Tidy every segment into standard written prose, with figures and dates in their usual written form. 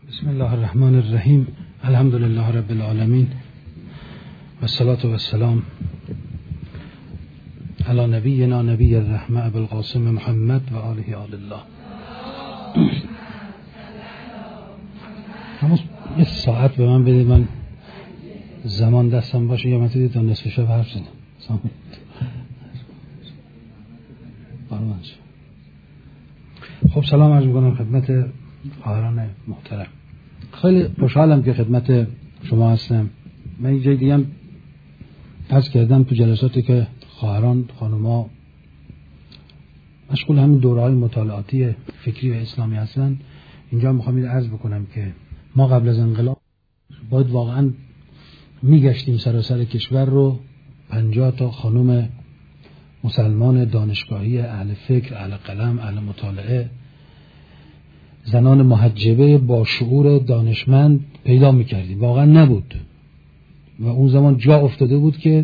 بسم الله الرحمن الرحیم. الحمد لله رب العالمین و الصلاة و السلام علی نبینا نبی الرحمة ابو القاسم محمد و آله آل الله. اما یه ساعت به من بدید، من زمان دستم باشه یا متى تا نصف شب حرف زنم. خب سلام عرض می‌کنم خدمت خواهران محترم. خیلی خوشحالم که خدمت شما هستم. من یه جای دیگه هم عرض کردم تو جلساتی که خواهران خانوما مشغول همین دوره‌های مطالعاتی فکری و اسلامی هستن، اینجا میخوام این عرض بکنم که ما قبل از انقلاب باید واقعا میگشتیم سراسر کشور رو 50 تا خانم مسلمان دانشگاهی، اهل فکر، اهل قلم، اهل مطالعه، زنان محجبه با شعور دانشمند پیدا میکردیم. واقعا نبود و اون زمان جا افتاده بود که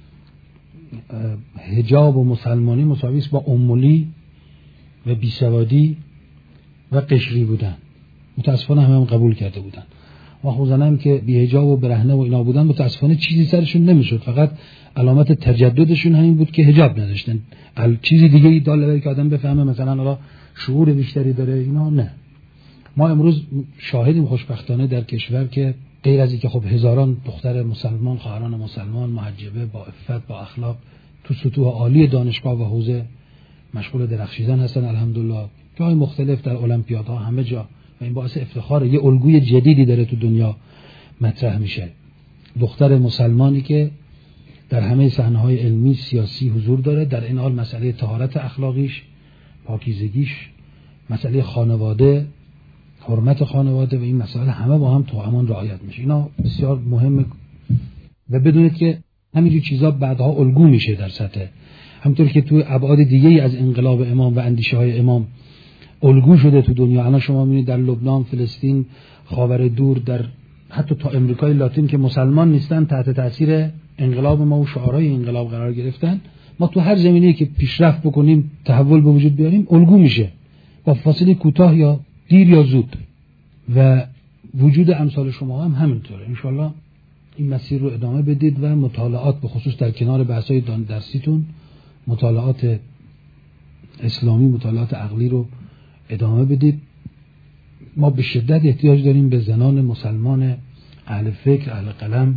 حجاب و مسلمانی مساوی است با امولی و بیسوادی و قشری بودن. متاسفانه هم قبول کرده بودن. ما خوزنه هم که بی حجاب و برهنه و اینا بودن، متاسفانه چیزی سرشون نمیشد، فقط علامت تجددشون همین بود که حجاب نداشتن. چیزی دیگه ای داله که آدم بفهمه مثلا حالا شعور بیشتری داره اینا نه. ما امروز شاهدیم خوشبختانه در کشور که غیر از اینکه خب هزاران دختر مسلمان، خواهران مسلمان محجبه با عفت با اخلاق تو سطوح عالی دانشگاه و حوزه مشغول درخشیدن هستن الحمدلله، جای مختلف در المپیادها همه جا، و این باعث افتخاره. یه الگوی جدیدی داره تو دنیا مطرح میشه. دختر مسلمانی که در همه صحنه‌های علمی سیاسی حضور داره، در این حال مسئله طهارت اخلاقیش، پاکیزگیش، مسئله خانواده، حرمت خانواده و این مسائل همه با هم توأمان رعایت میشه. اینا بسیار مهمه و بدونید که همین چیزا بعدها الگو میشه در سطح، همونطور که تو ابعاد دیگه‌ای از انقلاب امام و اندیشه‌های امام الگو شده تو دنیا. الان شما میبینید در لبنان، فلسطین، خاور دور، در حتی تا امریکای لاتین که مسلمان نیستن تحت تاثیر انقلاب ما و شعارهای انقلاب قرار گرفتن. ما تو هر زمینه‌ای که پیشرفت بکنیم، تحول به وجود بیاریم، الگو میشه با فاصله کوتاه یا دیر یا زود. و وجود امثال شما هم همینطوره. انشالله این مسیر رو ادامه بدید و مطالعات به خصوص در کنار بحث‌های درسیتون مطالعات اسلامی، مطالعات عقلی رو ادامه بدید. ما به شدت احتیاج داریم به زنان مسلمان اهل فکر، اهل قلم،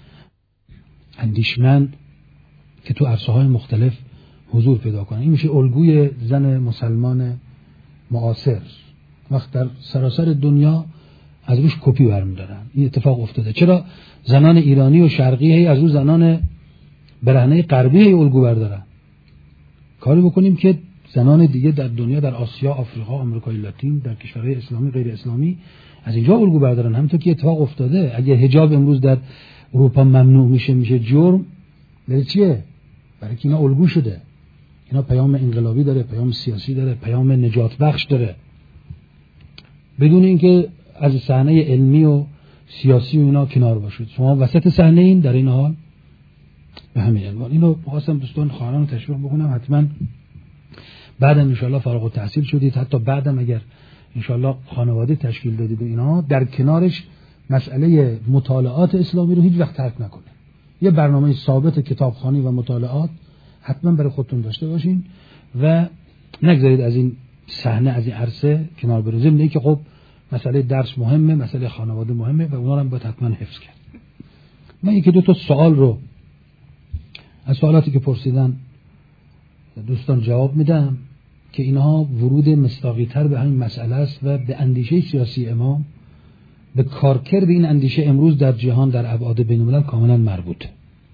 اندیشمند که تو عرصه‌های مختلف حضور پیدا کنن. این میشه الگوی زن مسلمان معاصر. وقت در سراسر دنیا از روش کپی برمی‌دارن. این اتفاق افتاده. چرا زنان ایرانی و شرقی از روز زنان برهنه غربی الگو بردارن؟ کاری بکنیم که زنان دیگه در دنیا، در آسیا، آفریقا، آمریکای لاتین، در کشورهای اسلامی، غیر اسلامی از اینجا الگو بردارن. همونطور که اتفاق افتاده. اگه حجاب امروز در اروپا ممنوع میشه جرم، برای چیه؟ برای که اینا الگو شده. اینا پیام انقلابی داره، پیام سیاسی داره، پیام نجات بخش داره. بدون اینکه از صحنه علمی و سیاسی و اینا کنار باشید. شما وسط صحنه این در این حال به همین عنوان. اینو خواستم دوستان خواهران تشویق بکنم. حتما بعدم انشالله فارغ التحصیل شدید، حتی بعدم اگر انشالله خانواده تشکیل دادید و اینا، در کنارش مسئله مطالعات اسلامی رو هیچ وقت ترک نکنید. یه برنامه ثابت کتابخوانی و مطالعات حتما برای خودتون داشته باشین و نگذارید از این صحنه، از این عرصه کنار بره. ضمن اینکه خب مسئله درس مهمه، مسئله خانواده مهمه و اونا رو هم باید حتما حفظ کرد. من یکی دو تا سوال رو از سوالاتی که پرسیدن دوستان جواب میدم که اینها ورود مصداقی تر به همین مسئله است و به اندیشه سیاسی امام، به کارکرد این اندیشه امروز در جهان در ابعاد بین‌الملل کاملا مربوطه.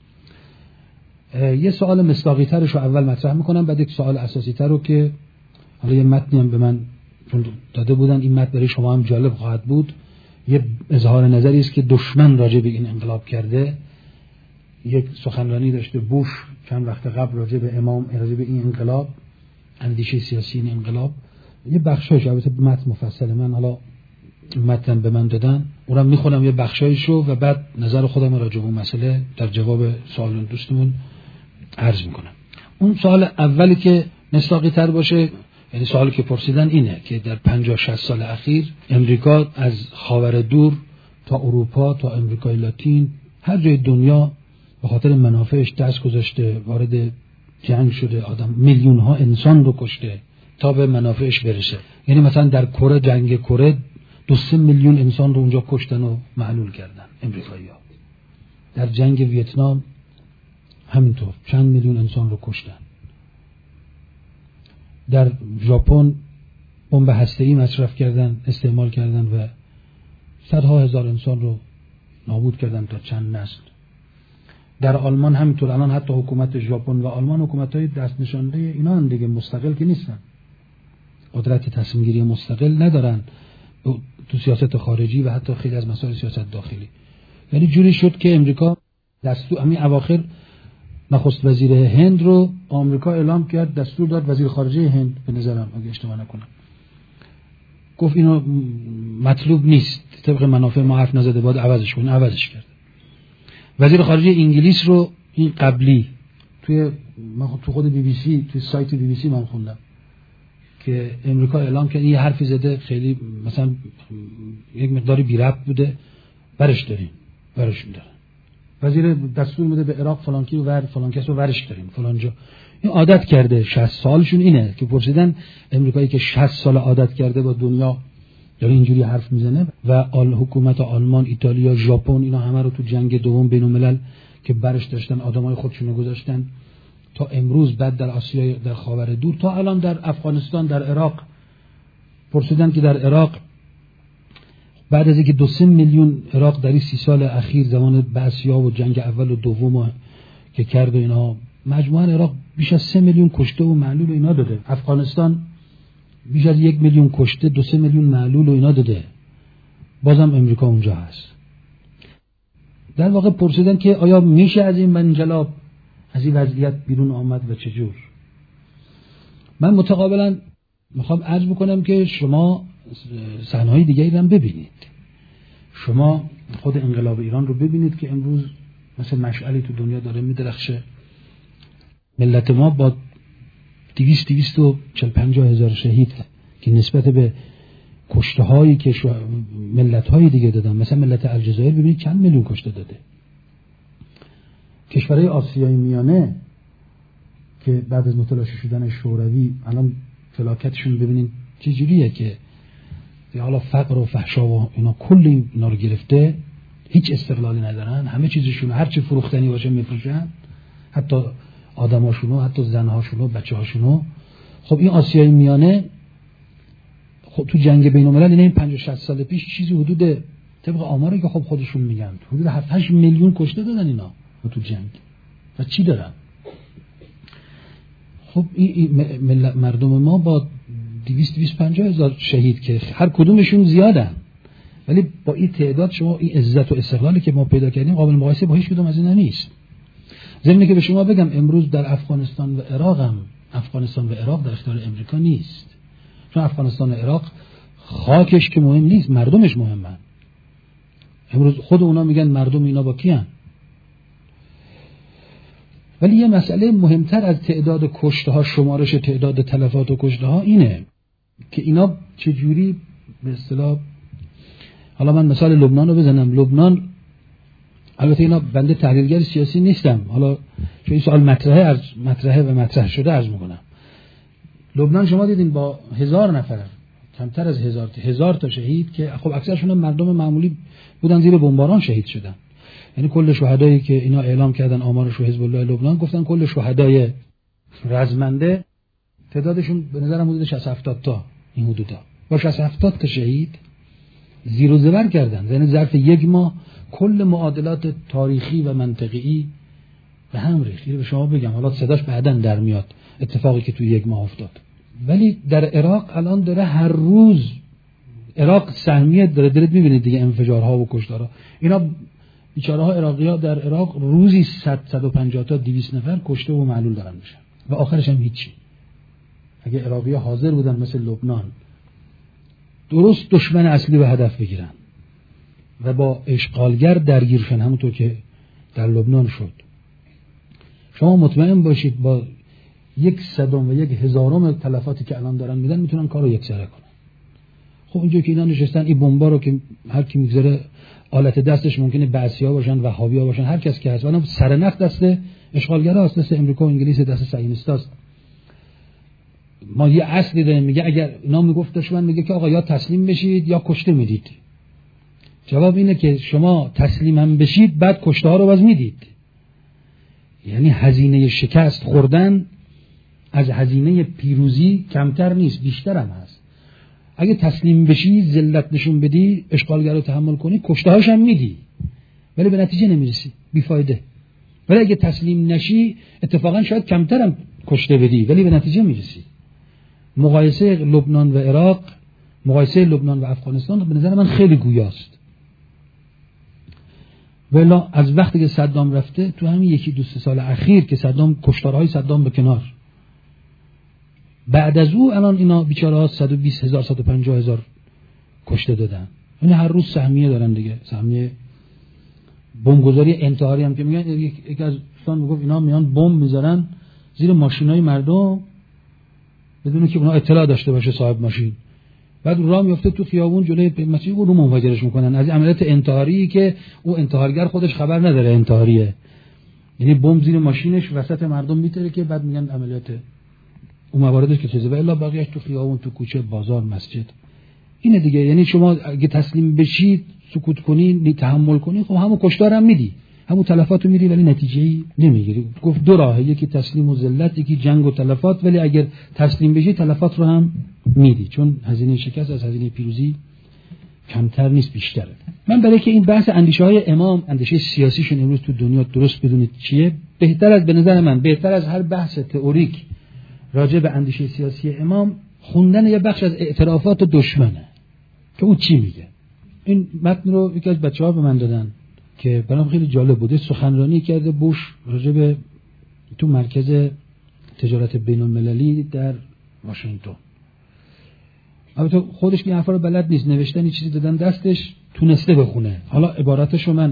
یه سوال مصداقی ترش رو اول مطرح میکنم، بعد یک سوال اساسی تر رو که حالا یه متنی هم به من داده بودن، این متن برای شما هم جالب خواهد بود. یه اظهار نظری است که دشمن راجع به این انقلاب کرده. یک سخنرانی داشته بوش چند وقت قبل راجع به امام، راجع به این انقلاب، اندیشه سیاسی این انقلاب. یه بخشایش البته متن مفصل من حالا متن به من دادن، اونم میخونم یه بخشایشو و بعد نظر خودم راجع به اون مسئله در جواب سوال دوستمون عرض میکنم. اون سوال اولی که مصداقی تر باشه یعنی سوالی که پرسیدن اینه که در 50-60 سال اخیر امریکا از خاور دور تا اروپا تا امریکای لاتین هر جای دنیا به خاطر منافعش دست گذاشته، وارد جنگ شده، آدم میلیون ها انسان رو کشته تا به منافعش برسه. یعنی مثلا در کره، جنگ کره 2-3 میلیون انسان رو اونجا کشتن و معلول کردن امریکایی‌ها. در جنگ ویتنام همینطور چند میلیون انسان رو کشتن. در ژاپن بمب هسته‌ای مصرف کردن، استعمال کردن و صدها هزار انسان رو نابود کردن تا چند نسل. در آلمان همینطور. الان حتی حکومت ژاپن و آلمان حکومت‌های دست نشانده اینا هم دیگه، مستقل که نیستن، قدرت تصمیم گیری مستقل ندارن تو سیاست خارجی و حتی خیلی از مسائل سیاست داخلی. یعنی جوری شد که امریکا دستور همین اواخر نخست وزیر هند رو آمریکا اعلام کرد، دستور داد وزیر خارجه هند، به نظرم اگه اشتباه نکنم، گفت اینو مطلوب نیست، طبق منافع ما حرف نزده، باید عوضش کنه، عوضش کرد. وزیر خارجه انگلیس رو این قبلی تو خود بی بی سی، توی سایت بی بی سی من خوندم که امریکا اعلام کرد یه حرفی زده خیلی مثلا یک مقداری بی ربط بوده، برش داریم، برشون دارن. وزیر دستور میده به عراق فلان کی و فلان کس رو ورش داریم فلان جا. این عادت کرده 60 سالشون اینه که پرسیدن امریکایی که 60 سال عادت کرده با دنیا داره اینجوری حرف میزنه و حکومت آلمان، ایتالیا، ژاپن اینا همه رو تو جنگ دوم بین الملل که برش داشتن آدمای خودشونو گذاشتن تا امروز، بعد در آسیا، در خاور دور، تا الان در افغانستان، در عراق. پرسیدن که در عراق بعد از اینکه 2-3 میلیون عراق در این 30 سال اخیر زمان بعثی‌ها و جنگ اول و دوم که کرد و اینا، مجموعاً عراق بیش از 3 میلیون کشته و معلول و اینا داده. افغانستان بیش از 1 میلیون کشته، 2-3 میلیون معلول و اینا داده. بازم امریکا اونجا هست. در واقع پرسیدن که آیا میشه از این منجلاب، از این وضعیت بیرون آمد و چجور؟ من متقابلا میخوام عرض بکنم که شما صحنه‌های دیگری رو هم ببینید. شما خود انقلاب ایران رو ببینید که امروز مثل مشعلی تو دنیا داره میدرخشه. ملت ما با 200-240-50 هزار شهید که نسبت به کشته هایی که ملت های دیگه دادن، مثلا ملت الجزایر ببینید چند میلیون کشته داده. کشورهای آسیای میانه که بعد از متلاشی شدن شوروی الان فلاکتشون ببینید چه جوریه که حالا فقر و فحشا و اینا کل اینا رو گرفته، هیچ استقلالی ندارن، همه چیزشون هر چی فروختنی باشه میفروشن، حتی آدماشونو، حتی زنهاشونو، بچه‌هاشونو. خب این آسیای میانه خب تو جنگ بین الملل این 50-60 سال پیش چیزی حدود طبق آماری که خب خودشون میگن حدود 7-8 میلیون کشته دادن اینا تو جنگ. و چی دارن؟ خب این مردم ما با 200-250 هزار شهید که هر کدومشون زیادن، ولی با این تعداد شما این عزت و استقلالی که ما پیدا کردیم قابل مقایسه با هیچ کدوم از اینا نیست. ضمن که به شما بگم امروز در افغانستان و عراق هم، افغانستان و عراق در اختیار امریکا نیست، چون افغانستان و عراق خاکش که مهم نیست، مردمش مهمن. امروز خود اونا میگن مردم اینا با کیان. ولی یه مسئله مهمتر از تعداد کشته ها، شمارش تعداد تلفات و کشته ها اینه که اینا چجوری به اصطلاح، حالا من مثال لبنان رو بزنم. لبنان، البته اینا بنده تحلیلگر سیاسی نیستم، حالا چون این سوال مطرح شده عرض میکنم. لبنان شما دیدین با 1000 نفر، کمتر از 1000 تا شهید که خب اکثرشون مردم معمولی بودن، زیر بمباران شهید شدن. یعنی کل شهدایی که اینا اعلام کردن آمارش رو حزب الله لبنان، گفتن کل شهدای رزمنده تعدادشون به نظرم حدود 60-70 تا، این حدودا با 60-70 تا شهید زیر و زبر کردن. یعنی ظرف 1 ماه کل معادلات تاریخی و منطقی به هم ریخت. به شما بگم حالا صداش بعداً در میاد اتفاقی که توی 1 ماه افتاد. ولی در عراق الان داره هر روز عراق سهمیه داره، دارید میبینید دیگه انفجارها و کشتارها. اینا بیچاره ها عراقی‌ها در عراق روزی 100-150 تا 200 نفر کشته و معلول دارن میشن و آخرش هم هیچی. اگه عراقی‌ها حاضر بودن مثل لبنان درست دشمن اصلی به هدف بگیرن و با اشغالگر درگیرشن، همونطور که در لبنان شد، شما مطمئن باشید با 1/100 و 1/1000 تلفاتی که الان دارن میدن میتونن کارو یکسره کنن. خب اینجا که اینا نشستن این بمبا رو که هر کی میگذاره آلت دستش ممکنه بعثی‌ها باشن، وهابی‌ها باشن، هر کس که هست، ولی سرنخ دست اشغالگراست، دست امریکا و انگلیس، دست صهیونیستاست. ما یه اصلی داریم میگه اگر اینا میگفت دشمن میگه که آقا یا تسلیم بشید یا کشته میدید. جواب اینه که شما تسلیم هم بشید بعد کشته ها رو باز میدید. یعنی هزینه شکست خوردن از هزینه پیروزی کمتر نیست، بیشتر هم هست. اگه تسلیم بشی، ذلت نشون بدی، اشغالگر رو تحمل کنی، کشته هاش هم میدی ولی به نتیجه نمیرسی، بیفایده. ولی اگه تسلیم نشی اتفاقا شاید کمتر هم کشته بدی ولی به نتیجه میرسی. مقایسه لبنان و عراق، مقایسه لبنان و افغانستان به نظر من خیلی گویاست. ولی از وقتی که صدام رفته تو همین 1-2 سال اخیر که صدام، کشتارهای صدام به کنار، بعد از او الان اینا بیچاره‌ها 120,000 150,000 کشته دادن. یعنی هر روز سهمیه دارن دیگه، سهمیه بمبگذاری انتحاری هم که میگن. یکی از دوستان میگفت اینا میان بمب میذارن زیر ماشینای مردم بدون که اونا اطلاع داشته باشه صاحب ماشین، بعد راه میفته تو خیابون جلوی مسجد رو منفجرش میکنن. از عملیات انتحاری که او انتحارگر خودش خبر نداره انتحاریه، یعنی بمب زیر ماشینش وسط مردم میتره که بعد میگن عملیات. اون مواردش که چیزه و الا بقیه‌اش تو خیابون، تو کوچه، بازار، مسجد. اینه دیگه. یعنی شما اگه تسلیم بشید، سکوت کنین، تحمل کنین، خب همون کشتار هم میدی، همون تلفاتو میدی ولی نتیجه‌ای نمیگیری. گفت دو راهه، یکی تسلیم و ذلت، یکی جنگ و تلفات. ولی اگر تسلیم بشی تلفات رو هم میدی، چون هزینه شکست از هزینه پیروزی کمتر نیست، بیشتره. من برای که این بحث اندیشه‌های امام، اندیشه سیاسیشون امروز تو دنیا درست بدونید چیه، به نظر من بهتر از هر بحث تئوریک راجع به اندیشه سیاسی امام خوندن یه بخش از اعترافات دشمنه که اون چی میگه. این متن رو یکی از بچه‌ها به من دادن که برام خیلی جالب بوده. سخنرانی کرده بوش راجع به تو مرکز تجارت بین‌المللی در واشنگتن. البته خودش که این حرفا رو بلد نیست، نوشتن چیزی دادن دستش، تونسته بخونه. حالا عباراتشو من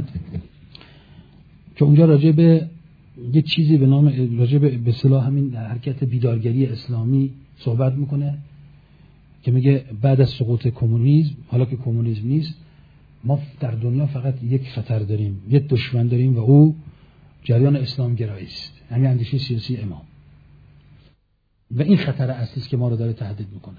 که اونجا راجع به یه چیزی به نام راجع به اصطلاح همین حرکت بیدارگری اسلامی صحبت میکنه که میگه بعد از سقوط کمونیسم، حالا که کمونیسم نیست، ما در دنیا فقط یک خطر داریم، یک دشمن داریم و او جریان اسلام گرایی است، یعنی اندیشه سیاسی امام. و این خطر اصلی است که ما رو داره تهدید میکنه.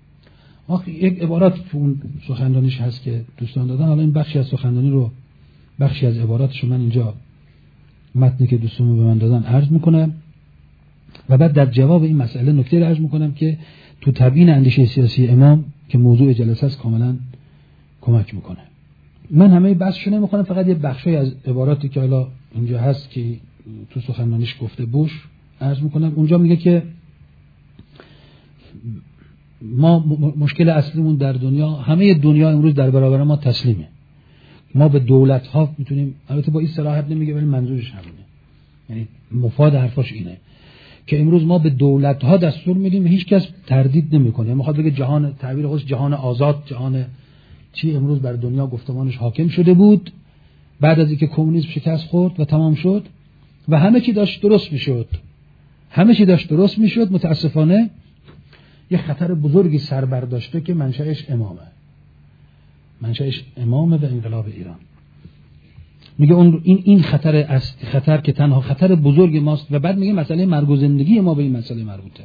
یک عبارات تو اون سخنرانیش هست که دوستان دادن. حالا این بخشی از سخنرانی رو، بخشی از عباراتش من اینجا متنی که دوستان به من دادن عرض میکنم و بعد در جواب این مسئله نکته رو عرض میکنم که تو تبیین اندیشه سیاسی امام که موضوع جلسه است کاملا کمک میکنه. من همه بحثشو نمیخونم، فقط یه بخشی از عباراتی که حالا اینجا هست که تو سخنرانیش گفته بوش عرض میکنم. اونجا میگه که ما مشکل اصلیمون در دنیا، همه دنیا امروز در برابر ما تسلیمه. ما به دولت ها میتونیم، البته با این صراحت نمیگه ولی منظورش همینه، یعنی مفاد حرفاش اینه که امروز ما به دولت ها دستور میدیم و هیچ کس تردید نمیکنه. میخواد بگه جهان، تعبیر خودش جهان آزاد، جهان چی امروز بر دنیا گفتمانش حاکم شده بود بعد از اینکه کمونیسم شکست خورد و تمام شد و همه چی داشت درست میشد. همه چی داشت درست میشد. متاسفانه یه خطر بزرگی سر برداشته که منشأش امامه. منشأش امامه به انقلاب ایران. میگه اون این خطر که تنها خطر بزرگ ماست و بعد میگه مسئله مرگ و زندگی ما به این مسئله مربوطه.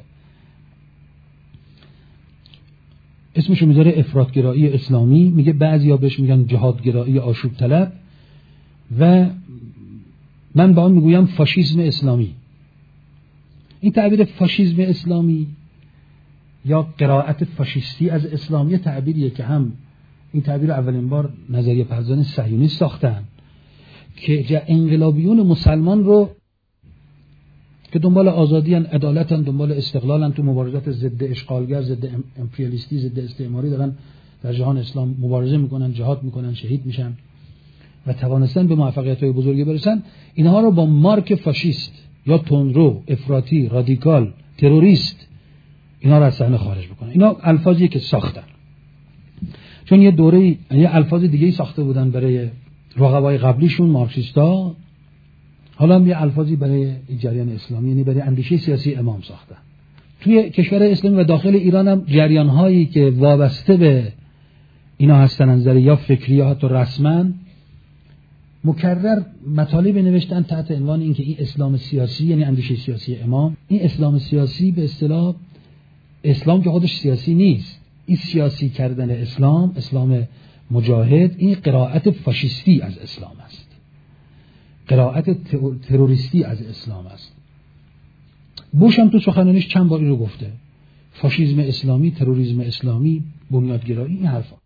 اسمشو میذاره افراطگرایی اسلامی، میگه بعضیا بهش میگن جهادگرایی آشوب طلب و من با آن میگویم فاشیسم اسلامی. این تعبیر فاشیسم اسلامی یا قرائت فاشیستی از اسلامی تعبیریه که هم این تعبیر اولین بار نظریه پردازان صهیونیست ساختن که انقلابیون مسلمان رو که دنبال آزادیان، عدالتن، دنبال استقلالن، تو مبارزات ضد اشغالگر، ضد امپریالیستی، ضد استعماری دارن در جهان اسلام مبارزه میکنن، جهاد میکنن، شهید میشن و توانستن به موفقیت‌های بزرگی برسن. اینها رو با مارک فاشیست یا تندرو، افراطی، رادیکال، تروریست اینا رو از صحنه خارج بکنن. اینا الفاظیه که ساختن چون یه دوره یه الفاظ دیگه‌ای ساخته بودن برای رقبای قبلیشون مارکسیستا حالا هم یه الفاظی برای جریان اسلامی، یعنی برای اندیشه سیاسی امام ساختن. توی کشور اسلامی و داخل ایران هم جریان‌هایی که وابسته به اینا هستن از نظر یا فکری یا حتی رسما، مکرر مطالب نوشتن تحت عنوان اینکه این اسلام سیاسی، یعنی اندیشه سیاسی امام، این اسلام سیاسی به اصطلاح اسلام که خودش سیاسی نیست، این سیاسی کردن اسلام مجاهد، این قرائت فاشیستی از اسلام است، قرائت تروریستی از اسلام است. بوش هم تو سخنرانیش چند بار این رو گفته، فاشیسم اسلامی، تروریسم اسلامی، بنیادگرایی، این حرفا.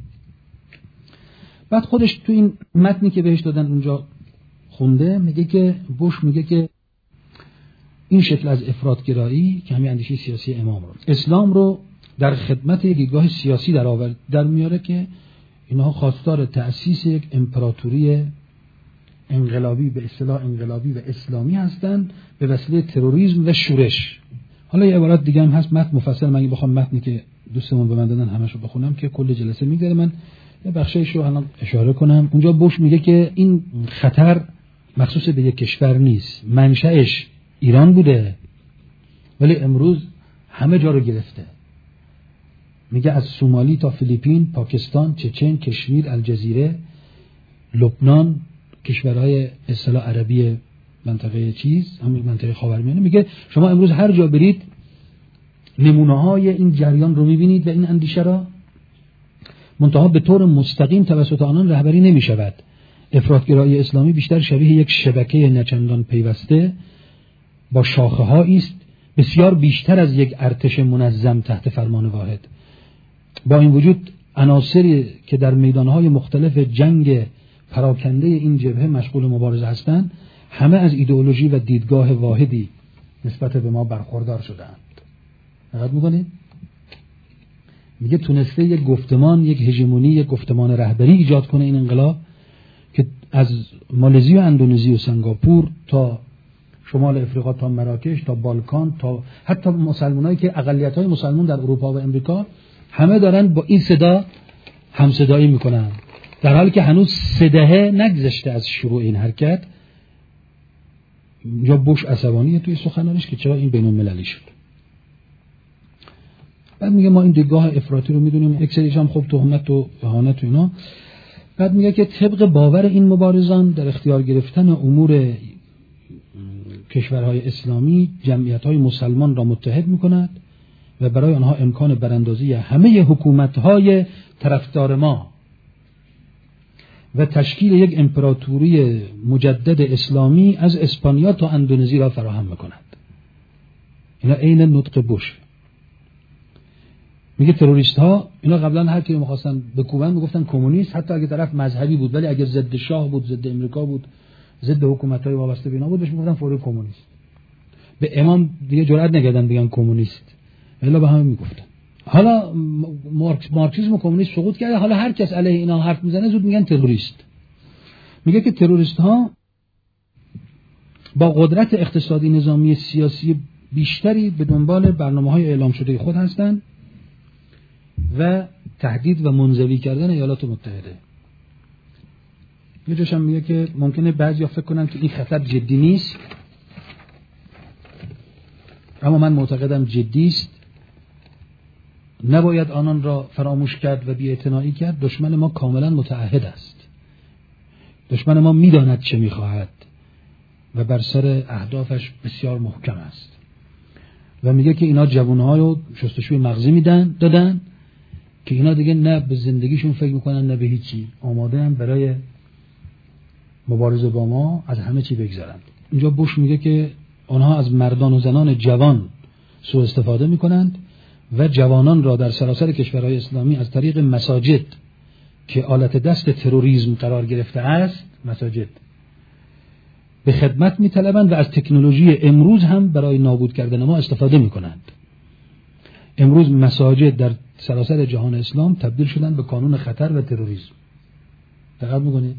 بعد خودش تو این متنی که بهش دادن اونجا خونده، میگه که بوش میگه که این شکل از افراطگرایی که همین اندیشه سیاسی امام رو، اسلام رو در خدمت یک دیدگاه سیاسی در میاره که اینها خواستار تأسیس یک امپراتوری انقلابی، به اصطلاح انقلابی و اسلامی هستند به وسیله تروریسم و شورش. حالا یه عبارت دیگه هم هست، متن مفصل، من بخوام متنی که دوستمون به من دادن همشو بخونم که کل جلسه میگذره، من یه بخشایش رو الان اشاره کنم. اونجا بوش میگه که این خطر مخصوص به یک کشور نیست، منشأش ایران بوده ولی امروز همه جا رو گرفته. میگه از سومالی تا فیلیپین، پاکستان، چچن، کشمیر، الجزیره، لبنان، کشورهای اصطلاح عربی منطقه همین منطقه خاورمیانه، میگه شما امروز هر جا برید نمونه های این جریان رو میبینید و این اندیشه را، منتها به طور مستقیم توسط آنان رهبری نمی شود. افراطگرایی اسلامی بیشتر شبیه یک شبکه نچندان پیوسته با شاخه هایی است، بسیار بیشتر از یک ارتش منظم تحت فرمان واحد. با این وجود عناصری که در میدانهای مختلف جنگ پراکنده این جبهه مشغول مبارزه هستند، همه از ایدئولوژی و دیدگاه واحدی نسبت به ما برخوردار شدند. دقت می‌کنید؟ میگه تونسته یک گفتمان، یک هژمونی، یک گفتمان رهبری ایجاد کنه این انقلاب که از مالزی و اندونزی و سنگاپور تا شمال افریقا تا مراکش تا بالکان تا حتی مسلمانایی که اقلیت‌های مسلمان در اروپا و امریکا، همه دارن با این صدا همصدایی میکنن، در حالی که هنوز 3 دهه نگذشته از شروع این حرکت. یا بوش عصبانیه توی سخنانش که چرا این بین‌المللی شد. بعد میگه ما این دیدگاه افراطی رو میدونیم، یک سریش هم خب تهمت و اهانت و اینا. بعد میگه که طبق باور این مبارزان در اختیار گرفتن امور کشورهای اسلامی جمعیت‌های مسلمان را متحد میکند و برای آنها امکان براندازی همه حکومت‌های طرفدار ما و تشکیل یک امپراتوری مجدد اسلامی از اسپانیا تا اندونزی را فراهم میکند. اینا عین نطق بوش. میگه تروریست ها اینا قبلا هر کی می‌خواستن بکوبن میگفتن کمونیست، حتی اگه طرف مذهبی بود، ولی اگه ضد شاه بود، ضد امریکا بود، ضد حکومت‌های وابسته به اینا بود، بهش میگفتن فوری کمونیست. به امام دیگه جرئت نکردن بگن کمونیست، الا به همه میگفتن. حالا مارکسیسم و کمونیسم سقوط کرده، حالا هر کس علیه اینا حرف میزنه زود میگن تروریست. میگه که تروریست ها با قدرت اقتصادی، نظامی، سیاسی بیشتری به دنبال برنامه‌های اعلام شده خود هستند و تهدید و منزوی کردن ایالات متحده. یه جاشم میگه که ممکنه بعضیا فکر کنن که این خطر جدی نیست، اما من معتقدم جدی است. نباید آنان را فراموش کرد و بی‌اعتنایی کرد. دشمن ما کاملا متعهد است. دشمن ما میداند چه میخواهد و بر سر اهدافش بسیار محکم است. و میگه که اینا جوان‌ها رو شستشوی مغزی دادن که اینا دیگه نه به زندگیشون فکر میکنن نه به هیچی، آماده هم برای مبارزه با ما از همه چی بگذرن. اینجا بوش میگه که آنها از مردان و زنان جوان سوء استفاده میکنند و جوانان را در سراسر کشورهای اسلامی از طریق مساجد که آلت دست تروریسم قرار گرفته است، مساجد به خدمت میطلبند و از تکنولوژی امروز هم برای نابود کردن ما استفاده میکنند. امروز مساجد در سراسر جهان اسلام تبدیل شدن به کانون خطر و تروریسم. دقت میکنید؟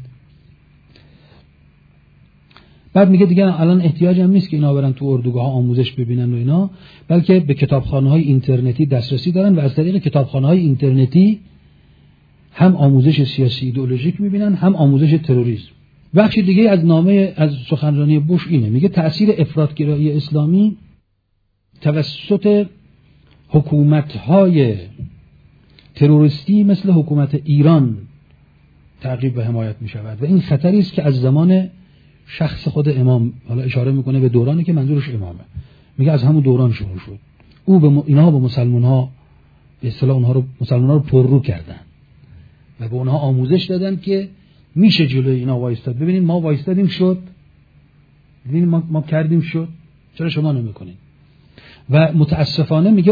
بعد میگه دیگه الان احتیاج هم نیست که اینا برن تو اردوگاه ها آموزش ببینن و اینا، بلکه به کتابخانه‌های اینترنتی دسترسی دارن و از طریق کتابخانه‌های اینترنتی هم آموزش سیاسی ایدئولوژیک میبینن، هم آموزش تروریسم. بخش دیگه از نامه از سخنرانی بوش اینه، میگه تأثیر افراطگرایی اسلامی توسط حکومت‌های تروریستی مثل حکومت ایران تعقیب و حمایت می شود و این خطری است که از زمان شخص خود امام، حالا اشاره میکنه به دورانی که منظورش امامه، میگه از همون دوران شروع شد. اینها به مسلمان‌ها به اصطلاح مسلمان‌ها رو پررو کردن و به اونها آموزش دادن که میشه جلوی اینا وایستاد. ببینید ما وایستادیم شد، ببینید ما کردیم شد، چرا شما نمیکنین؟ و متاسفانه میگه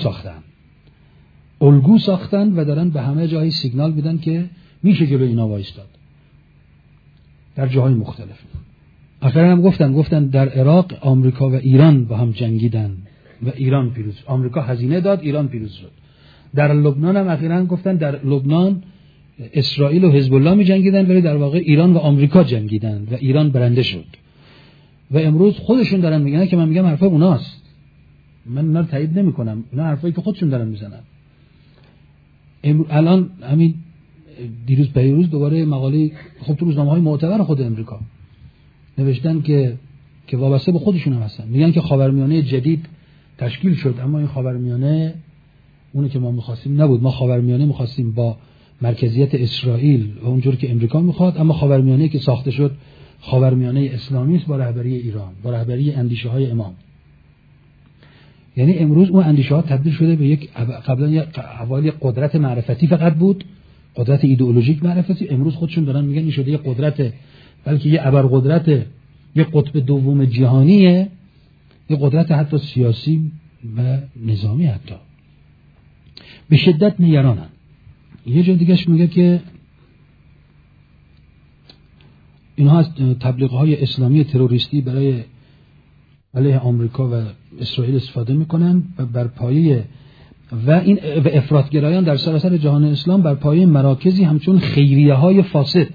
الگو ساختن و دارن به همه جایی سیگنال میدن که میشه جلوی اینا وایستاد در جاهای مختلف. آخرا هم گفتن در عراق آمریکا و ایران با هم جنگیدن و ایران پیروز، آمریکا هزینه داد، ایران پیروز شد. در لبنان هم اخیراً گفتن در لبنان اسرائیل و حزب الله می جنگیدن ولی در واقع ایران و آمریکا جنگیدن و ایران برنده شد. و امروز خودشون دارن میگن که من میگم حرفای اوناست، من اونا رو تایید نمیکنم، اینا حرفایی که خودشون دارن میزنن. الان همین دیروز دوباره مقاله خب تو روزنامه‌های معتبر خود امریکا نوشتن که وابسته به خودشون هم هستن، میگن که خاورمیانه جدید تشکیل شد، اما این خاورمیانه اونی که ما می‌خواستیم نبود. ما خاورمیانه می‌خواستیم با مرکزیت اسرائیل و اونجور که امریکا می‌خواد، اما خاورمیانه که ساخته شد خاورمیانه اسلامی است با رهبری ایران، با رهبری اندیشه‌های امام. یعنی امروز اون اندیشه‌ها تبدیل شده به قبلا حوالی قدرت معرفتی فقط بود، قدرت ایدئولوژیک معرفتی. امروز خودشون دارن میگن این شده یه قدرت، بلکه یه ابرقدرت، یه قطب دوم جهانیه، یه قدرت حتی سیاسی و نظامی. حتی به شدت نگرانن. یه جای دیگهش میگه که اینها از تبلیغ‌های اسلامی تروریستی برای علیه آمریکا و اسرائیل استفاده میکنن و بر پایه و افراطگرایان در سراسر جهان اسلام بر پایه مراکزی همچون خیریه‌های فاسد،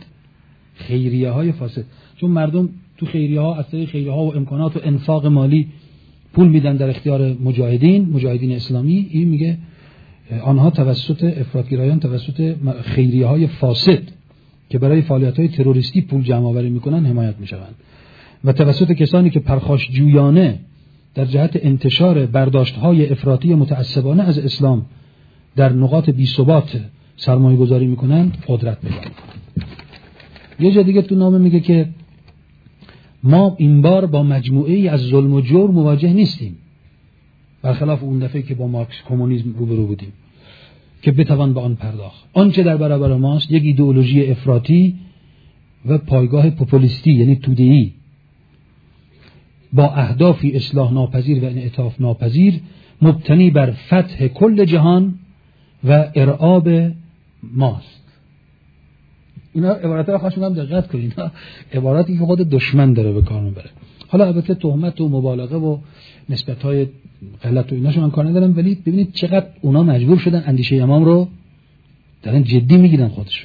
چون مردم تو خیریه‌ها از طریق خیریه‌ها و امکانات و انفاق مالی پول میدن در اختیار مجاهدین اسلامی. این میگه آنها توسط افراطگرایان توسط خیریه‌های فاسد که برای فعالیت‌های تروریستی پول جمع آوری میکنن حمایت میشوند و توسط کسانی که پرخاشجویانه در جهت انتشار برداشت‌های افراطی متعصبانه از اسلام در نقاط بی‌ثبات سرمایه‌گذاری میکنند قدرت پیدا میکنند. یه جا دیگه تو نامه میگه که ما این بار با مجموعه‌ای از ظلم و جور مواجه نیستیم، برخلاف اون دفعه که با مارکس کمونیسم روبرو بودیم که بتوان به آن پرداخت. آنچه در برابر ماست یک ایدئولوژی افراطی و پایگاه پوپولیستی، یعنی توده‌ای با اهدافی اصلاح ناپذیر و انعطاف ناپذیر، مبتنی بر فتح کل جهان و ارعاب ماست. اینا عبارات‌ها خواستم هم دقت کنید، اینا عباراتی که خود دشمن داره به کار میبره. حالا البته تهمت و مبالغه و نسبت‌های غلط و ایناشو من کار ندارم، ولی ببینید چقدر اونا مجبور شدن اندیشه امام رو دارن جدی میگیرن، خودشون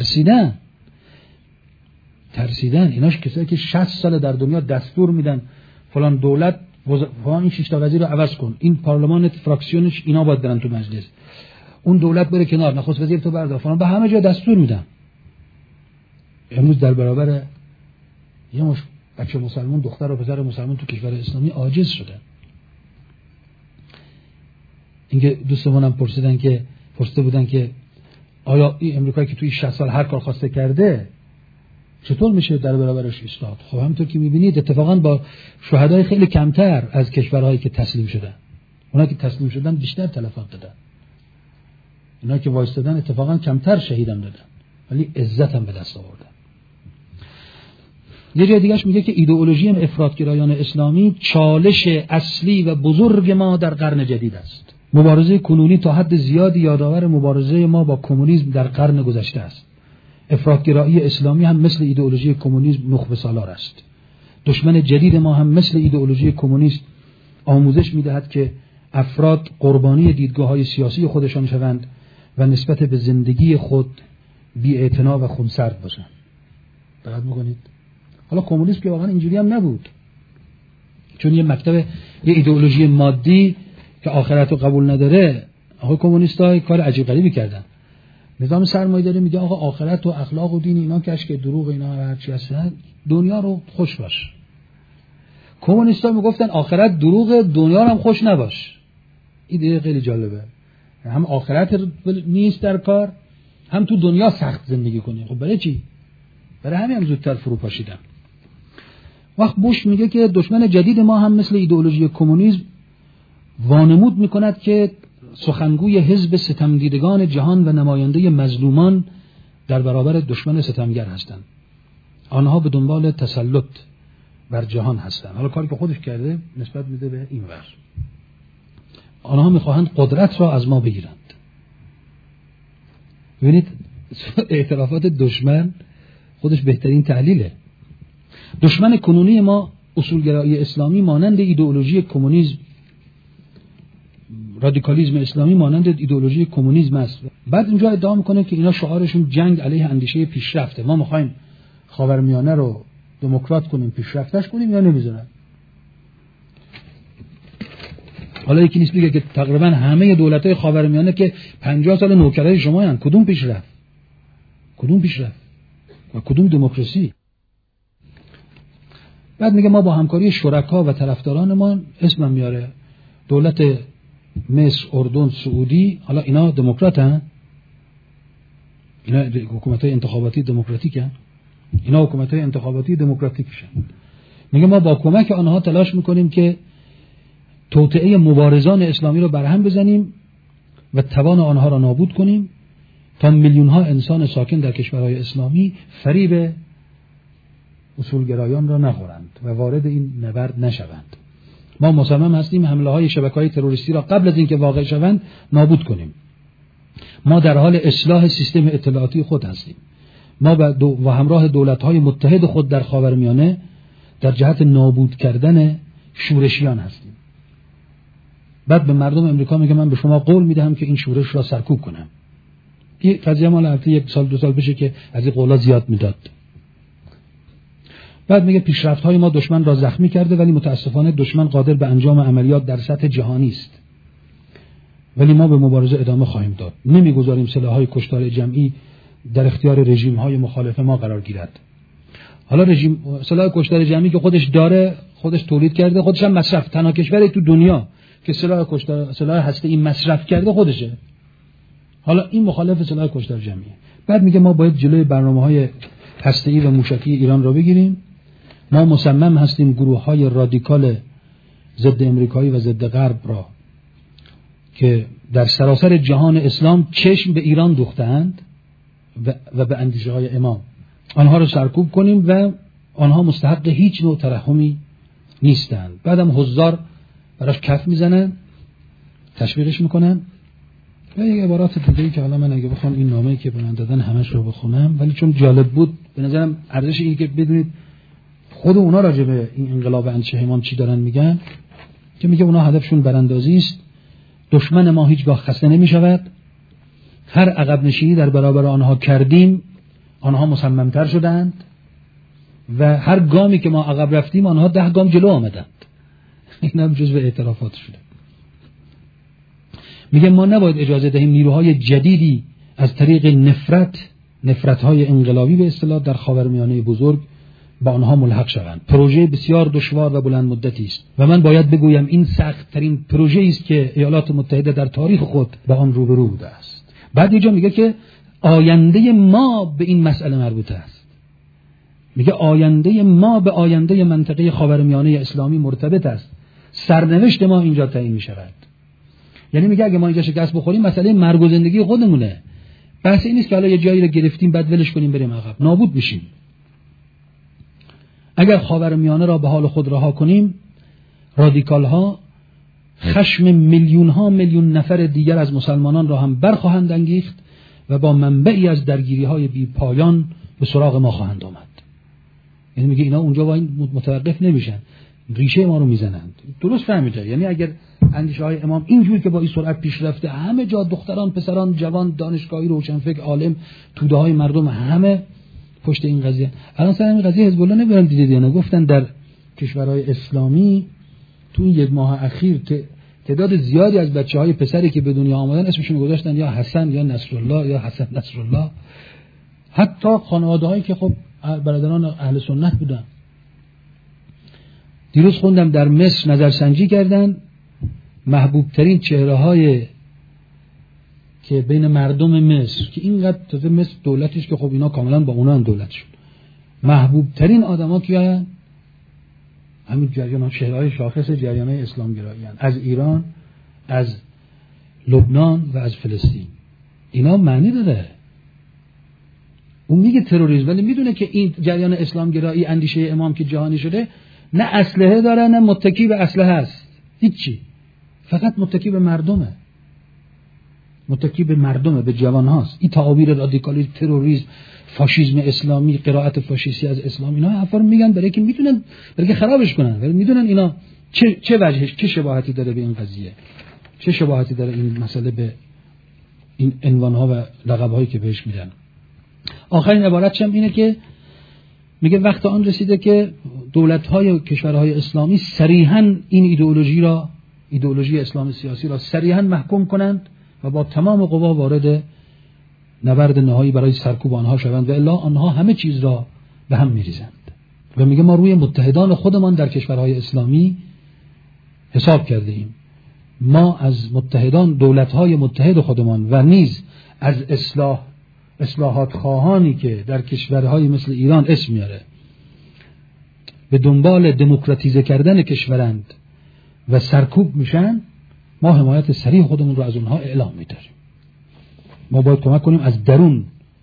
ترسیدن. ایناش کسایی که 60 سال در دنیا دستور میدن فلان دولت فلان این 6 تا وزیر رو عوض کن، این پارلمان فراکسیونش اینا باید برن تو مجلس، اون دولت بره کنار، نخست وزیر تو بردار، فلان، به همه جا دستور میدن. امروز در برابر یه مش بچه مسلمان، دختر و پسر مسلمان تو کشور اسلامی عاجز شدن. اینکه دوستمونم پرسیده بودن که آیا این امریکایی که توی 60 سال هر کار خواسته کرده چطور میشه در برابرش ایستاد؟ خب همونطور که میبینید اتفاقا با شهدای خیلی کمتر از کشورهایی که تسلیم شدن. اونا که تسلیم شدن بیشتر تلفات دادن، اونا که وایستادن اتفاقا کمتر شهیدم دادن ولی عزت هم به دست آوردن. یه جای دیگهش میگه که ایدئولوژی افراطگرایان اسلامی چالش اصلی و بزرگ ما در قرن جدید است. مبارزه کنونی تا حد زیادی یادآور مبارزه ما با کمونیسم در قرن گذشته است. افراطگرایی اسلامی هم مثل ایدئولوژی کمونیسم نخبه سالار است. دشمن جدید ما هم مثل ایدئولوژی کمونیست آموزش میدهد که افراد قربانی دیدگاه‌های سیاسی خودشان شوند و نسبت به زندگی خود بی‌اعتنا و خونسرد باشند. دقت می‌کنید؟ حالا کمونیسم که واقعا اینجوری هم نبود، چون یه ایدئولوژی مادی که آخرت رو قبول نداره. آخه کمونیست‌ها کار عجیب غریبی کردن. نظام سرمایه‌داری میگه آقا آخرت و اخلاق و دین اینا کشک دروغ اینا هر چی هست، دنیا رو خوش باش. کمونیست‌ها میگفتن آخرت دروغ، دنیا رو هم خوش نباش. این دیگه خیلی جالبه، هم آخرت نیست در کار، هم تو دنیا سخت زندگی کنی. خب برای چی؟ برای همین هم زودتر فرو پاشیدن. وقت بوش میگه که دشمن جدید ما هم مثل ایدئولوژی کمونیسم وانمود میکند که سخنگوی حزب ستمدیدگان جهان و نماینده مظلومان در برابر دشمن ستمگر هستند. آنها به دنبال تسلط بر جهان هستند. حالا کاری که خودش کرده نسبت میده به این ور. آنها میخواهند قدرت را از ما بگیرند. ببینید اعترافات دشمن خودش بهترین تحلیله. دشمن کنونی ما اصولگرایی اسلامی مانند ایدئولوژی کمونیسم، رادیکالیسم اسلامی مانند ایدئولوژی کمونیسم است. بعد اینجا ادعا میکنه که اینا شعارشون جنگ علیه اندیشه پیشرفته. ما میخوایم خاورمیانه رو دموکرات کنیم، پیشرفتش کنیم، یا نمیذارن. حالا یکی نیست میگه که تقریبا همه دولت‌های خاورمیانه که 50 سال نوکرای شما هستند. کدوم پیشرفت؟ کدوم پیشرفت؟ و کدوم دموکراسی؟ بعد میگه ما با همکاری شرکا و طرفدارانمان، اسمم میاره دولت مصر، اردن، سعودی، حالا اینا دموکراتن؟ اینا حکومت‌های انتخاباتی دموکراتیکن؟ اینا حکومت‌های انتخاباتی دموکراتیکشن. میگه ما با کمک آنها تلاش میکنیم که توطئه مبارزان اسلامی رو برهم بزنیم و توان آنها را نابود کنیم تا میلیون‌ها انسان ساکن در کشورهای اسلامی فریب اصولگرایان را نخورند و وارد این نبرد نشوند. ما مصمم هستیم حمله‌های شبکه‌های تروریستی را قبل از اینکه واقع شوند نابود کنیم. ما در حال اصلاح سیستم اطلاعاتی خود هستیم. ما و همراه دولت‌های متحد خود در خاورمیانه در جهت نابود کردن شورشیان هستیم. بعد به مردم امریکا میگه من به شما قول میدهم که این شورش را سرکوب کنم. این قضیه مال البته 1 سال 2 سال بشه که از این قولا زیاد میداد. بعد میگه پیشرفت‌های ما دشمن را زخمی کرده، ولی متاسفانه دشمن قادر به انجام عملیات در سطح جهانی است. ولی ما به مبارزه ادامه خواهیم داد. نمیگذاریم سلاح‌های کشتار جمعی در اختیار رژیم‌های مخالف ما قرار گیرد. حالا رژیم سلاح کشتار جمعی که خودش داره، خودش تولید کرده، خودش هم مصرف، تنها کشوری تو دنیا که سلاح هسته‌ای مصرف کرده خودشه. حالا این مخالف سلاح کشتار جمعیه. بعد میگه ما باید جلوی برنامه‌های هسته‌ای و موشکی ایران را بگیریم. ما مصمم هستیم گروه‌های رادیکال ضد امریکایی و ضد غرب را که در سراسر جهان اسلام چشم به ایران دوختند و به اندیشه‌های امام، آنها را سرکوب کنیم و آنها مستحق هیچ نوع ترحمی نیستند. بعدم حضار براش کف میزنن، تشویقش میکنن. و یک عبارات دیگه‌ای که حالا من اگه بخوام این نامه‌ای که به من دادن همش رو بخونم، ولی چون جالب بود به نظرم ارزش اینه که بدونید خود اونا راجع به این انقلاب اندیشه امام چی دارن میگن. که میگه اونا هدفشون براندازی است، دشمن ما هیچگاه خسته نمیشود، هر عقب نشینی در برابر آنها کردیم آنها مصممتر شدند و هر گامی که ما عقب رفتیم آنها 10 گام جلو آمدند. این هم جزو اعترافات شده. میگه ما نباید اجازه دهیم نیروهای جدیدی از طریق نفرت‌های انقلابی به اصطلاح در خاورمیانه بزرگ با آنها ملحق شوند. پروژه بسیار دشوار و بلند مدتی است و من باید بگویم این سخت ترین پروژه است که ایالات متحده در تاریخ خود با آن روبرو بوده است. بعد اینجا میگه که آینده ما به این مسئله مربوط است. میگه آینده ما به آینده منطقه خاورمیانه اسلامی مرتبط است. سرنوشت ما اینجا تعیین می‌شود. یعنی میگه اگه ما اینجا شکست بخوریم مسئله مرگ و زندگی خودمونه. بحث این نیست که حالا یه جایی رو گرفتیم بعد ولش کنیم بریم عقب. نابود میشیم. اگر خاورمیانه را به حال خود رها کنیم، رادیکال ها خشم میلیون نفر دیگر از مسلمانان را هم برخواهند انگیخت و با منبعی از درگیری های بی پایان به سراغ ما خواهند آمد. یعنی میگه اینا اونجا با این متوقف نمیشن، ریشه ما رو میزنند. درست فهمیده؟ یعنی اگر اندیشه های امام اینجوری که با این سرعت پیش رفته، همه جا دختران، پسران، جوان، دانشگاهی، روشنفکر، عالم، توده های مردم همه پشت این قضیه. الان سر این قضیه حزب الله نمیرم دیدید یا نه؟ گفتن در کشورهای اسلامی تو این 1 ماه اخیر که تعداد زیادی از بچه‌های پسری که به دنیا آمدن اسمشون گذاشتن یا حسن یا نصرالله یا حسن نصرالله. حتی خانواده‌هایی که خب برادران اهل سنت بودن. دیروز خوندم در مصر نظرسنجی کردن، محبوب ترین چهره‌های که بین مردم مصر که اینقدر تازه مصر دولتش که خب اینا کاملا با اونا هم دولت شد، محبوب ترین آدما کیان؟ همین جریان چهره‌های شاخص جریان اسلام گرایی از ایران، از لبنان و از فلسطین. اینا معنی داره. اون میگه تروریسم ولی میدونه که این جریان اسلام گرایی اندیشه امام که جهانی شده نه اسلحه داره نه متکی به اسلحه است، هیچی، فقط متکی به مردمه، متکی به مردمه، به جوان هاست. این تعابیر رادیکالیسم، تروریسم، فاشیسم اسلامی، قرائت فاشیستی از اسلام، اینا حرفا رو میگن برای که میتونن برای که خرابش کنن، ولی میدونن اینا چه وجهش، چه شباهتی داره به این قضیه، چه شباهتی داره این مسئله به این عنوان‌ها و لقب‌هایی که بهش میدن. آخرین عبارتش هم اینه که میگه وقت آن رسیده که دولت‌های و کشورهای اسلامی صریحاً این ایدئولوژی اسلام سیاسی را صریحاً محکوم کنند و با تمام قوا وارد نبرد نهایی برای سرکوب آنها شوند و الا آنها همه چیز را به هم می‌ریزند. و میگه ما روی متحدان خودمان در کشورهای اسلامی حساب کرده ایم. ما از متحدان، دولت‌های متحد خودمان و نیز از اصلاحات خواهانی که در کشورهای مثل ایران اسم میاره به دنبال دموکراتیزه کردن کشورند و سرکوب میشن، ما حمایت صریح خودمون رو از اونها اعلام می‌داریم. ما باید کمک کنیم از درون،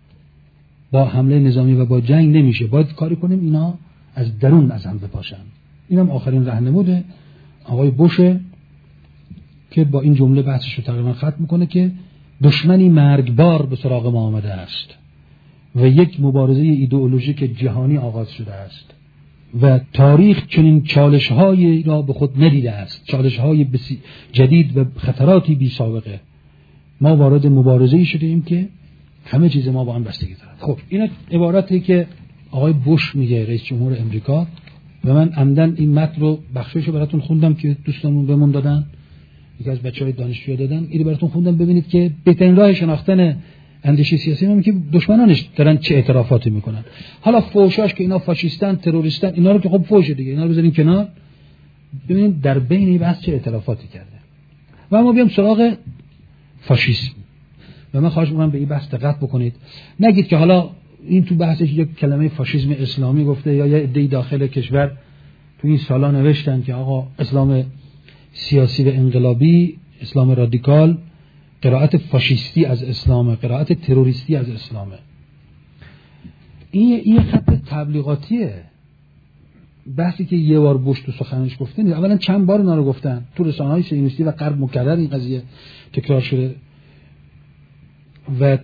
با حمله نظامی و با جنگ نمیشه، باید کاری کنیم اینا از درون از هم بپاشن. اینم آخرین راهنمود آقای بوشه که با این جمله بحثش رو تقریبا ختم میکنه که دشمنی مرگبار به سراغ ما آمده است و یک مبارزه ایدئولوژیک جهانی آغاز شده است و تاریخ چنین چالش‌هایی را به خود ندیده است، چالش‌های جدید و خطراتی بی سابقه. ما وارد مبارزه‌ای شدیم که همه چیز ما با هم بستگی دارد. خب این عبارتی که آقای بوش میگه، رئیس جمهور امریکا، و من عمدن این متن رو بخشش رو براتون خوندم که دوستانمون بهمون دادن، یکی از بچه‌های دانشجو دادن، اینو براتون خوندم ببینید که بهترین راه شناختن اندیشه سیاسی همین که دشمنانش دارن چه اعترافاتی میکنن. حالا فوشاش که اینا فاشیستن، تروریستن، اینا رو که خب فوشه دیگه، اینا رو بذارین کنار، ببینید در بین این بحث چه اعترافاتی کرده. و ما بیام سراغ فاشیسم. و من خواهش می‌کنم به این بحث دقت بکنید. نگید که حالا این تو بحثش یک کلمه فاشیسم اسلامی گفته یا یه عده‌ای داخل کشور تو این سالا نوشتن که آقا اسلام سیاسی و انقلابی، اسلام رادیکال، قرائت فاشیستی از اسلامه، قرائت تروریستی از اسلامه. این خط تبلیغاتیه. بحثی که یه بار بوش تو سخنش گفته نیست، اولا چند بار اونا رو گفتن تو رسانه‌های صهیونیستی و غرب مکرر این قضیه تکرار شده و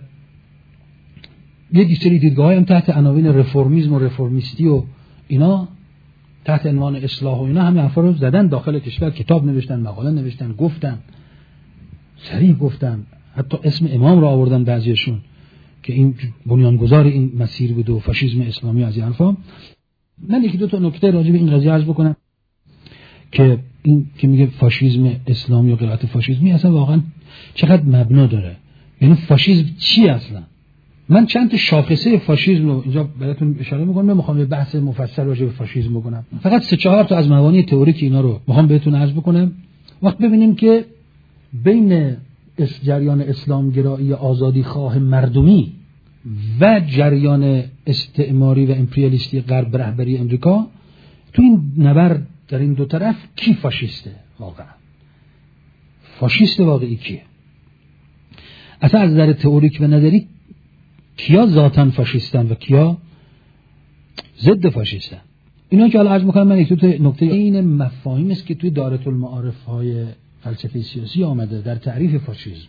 یه سری دیدگاه‌های هم تحت عناوین رفرمیسم و رفرمیستی و اینا تحت عنوان اصلاح و اینا همین حرفا رو زدن داخل کشور، کتاب نوشتن، مقاله نوشتن، گفتن، صریح گفتن، حتی اسم امام رو آوردن بعضیشون که این بنیانگذار این مسیر بود و فاشیسم اسلامی از این حرفا. من یکی دو تا نکته راجع به این قضیه عرض بکنم که این که میگه فاشیسم اسلامی و قرائت فاشیسمی اصلا واقعا چقدر مبنا داره. یعنی فاشیسم چی اصلا؟ من چند تا شاخصه فاشیسم رو اینجا براتون اشاره میکنم، نمیخوام یه بحث مفصل راجع به فاشیسم بکنم، فقط 3-4 تا از مبانی تئوریک اینا رو میخوام بهتون عرض بکنم. وقت ببینیم که بین جریان اسلامگرایی آزادی خواه مردمی و جریان استعماری و امپریالیستی غرب رهبری امریکا، تو این نبرد در این دو طرف کی فاشیسته واقعا؟ فاشیست واقعی کیه؟ اصلا از نظر تئوریک و نظری کیا ذاتاً فاشیستن و کیا ضد فاشیستن؟ اینا که حالا عرض می‌کنم من یک دو نکته این مفاهیم است که توی دایره المعارف‌های فلسفه سیاسی آمده در تعریف فاشیسم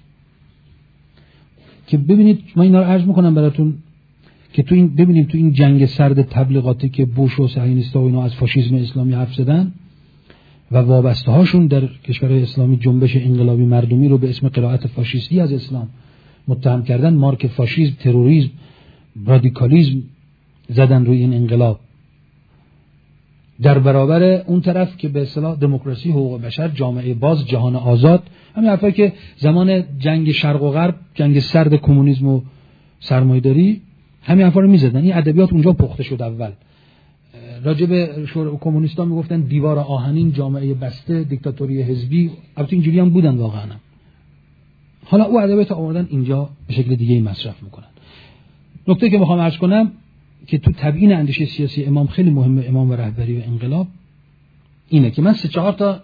که ببینید من اینا رو عرض می‌کنم براتون که تو این ببینیم تو این جنگ سرد تبلیغاتی که بوش و صهیونیست‌ها و اینا از فاشیسم اسلامی حرف زدن و وابسته‌هاشون در کشورهای اسلامی جنبش انقلابی مردمی رو به اسم قرائت فاشیستی از اسلام متهم کردن، مارک فاشیسم، تروریسم، رادیکالیسم زدن روی این انقلاب در برابر اون طرف که به اصطلاح دموکراسی، حقوق بشر، جامعه باز، جهان آزاد، همین حرفایی که زمان جنگ شرق و غرب، جنگ سرد کمونیسم و سرمایه‌داری، همین حرفا رو می‌زدن. این ادبیات اونجا پخته شد. اول راجع به کمونیست‌ها میگفتن دیوار آهنین، جامعه بسته، دیکتاتوری حزبی. البته اینجوری هم بودن واقعا. حالا او ادبیات آوردن اینجا به شکل دیگه‌ای مصرف میکنن. نکته که میخوام عرض کنم که تو تبیین اندیشه سیاسی امام خیلی مهمه، امام و رهبری و انقلاب، اینه که من 3-4 تا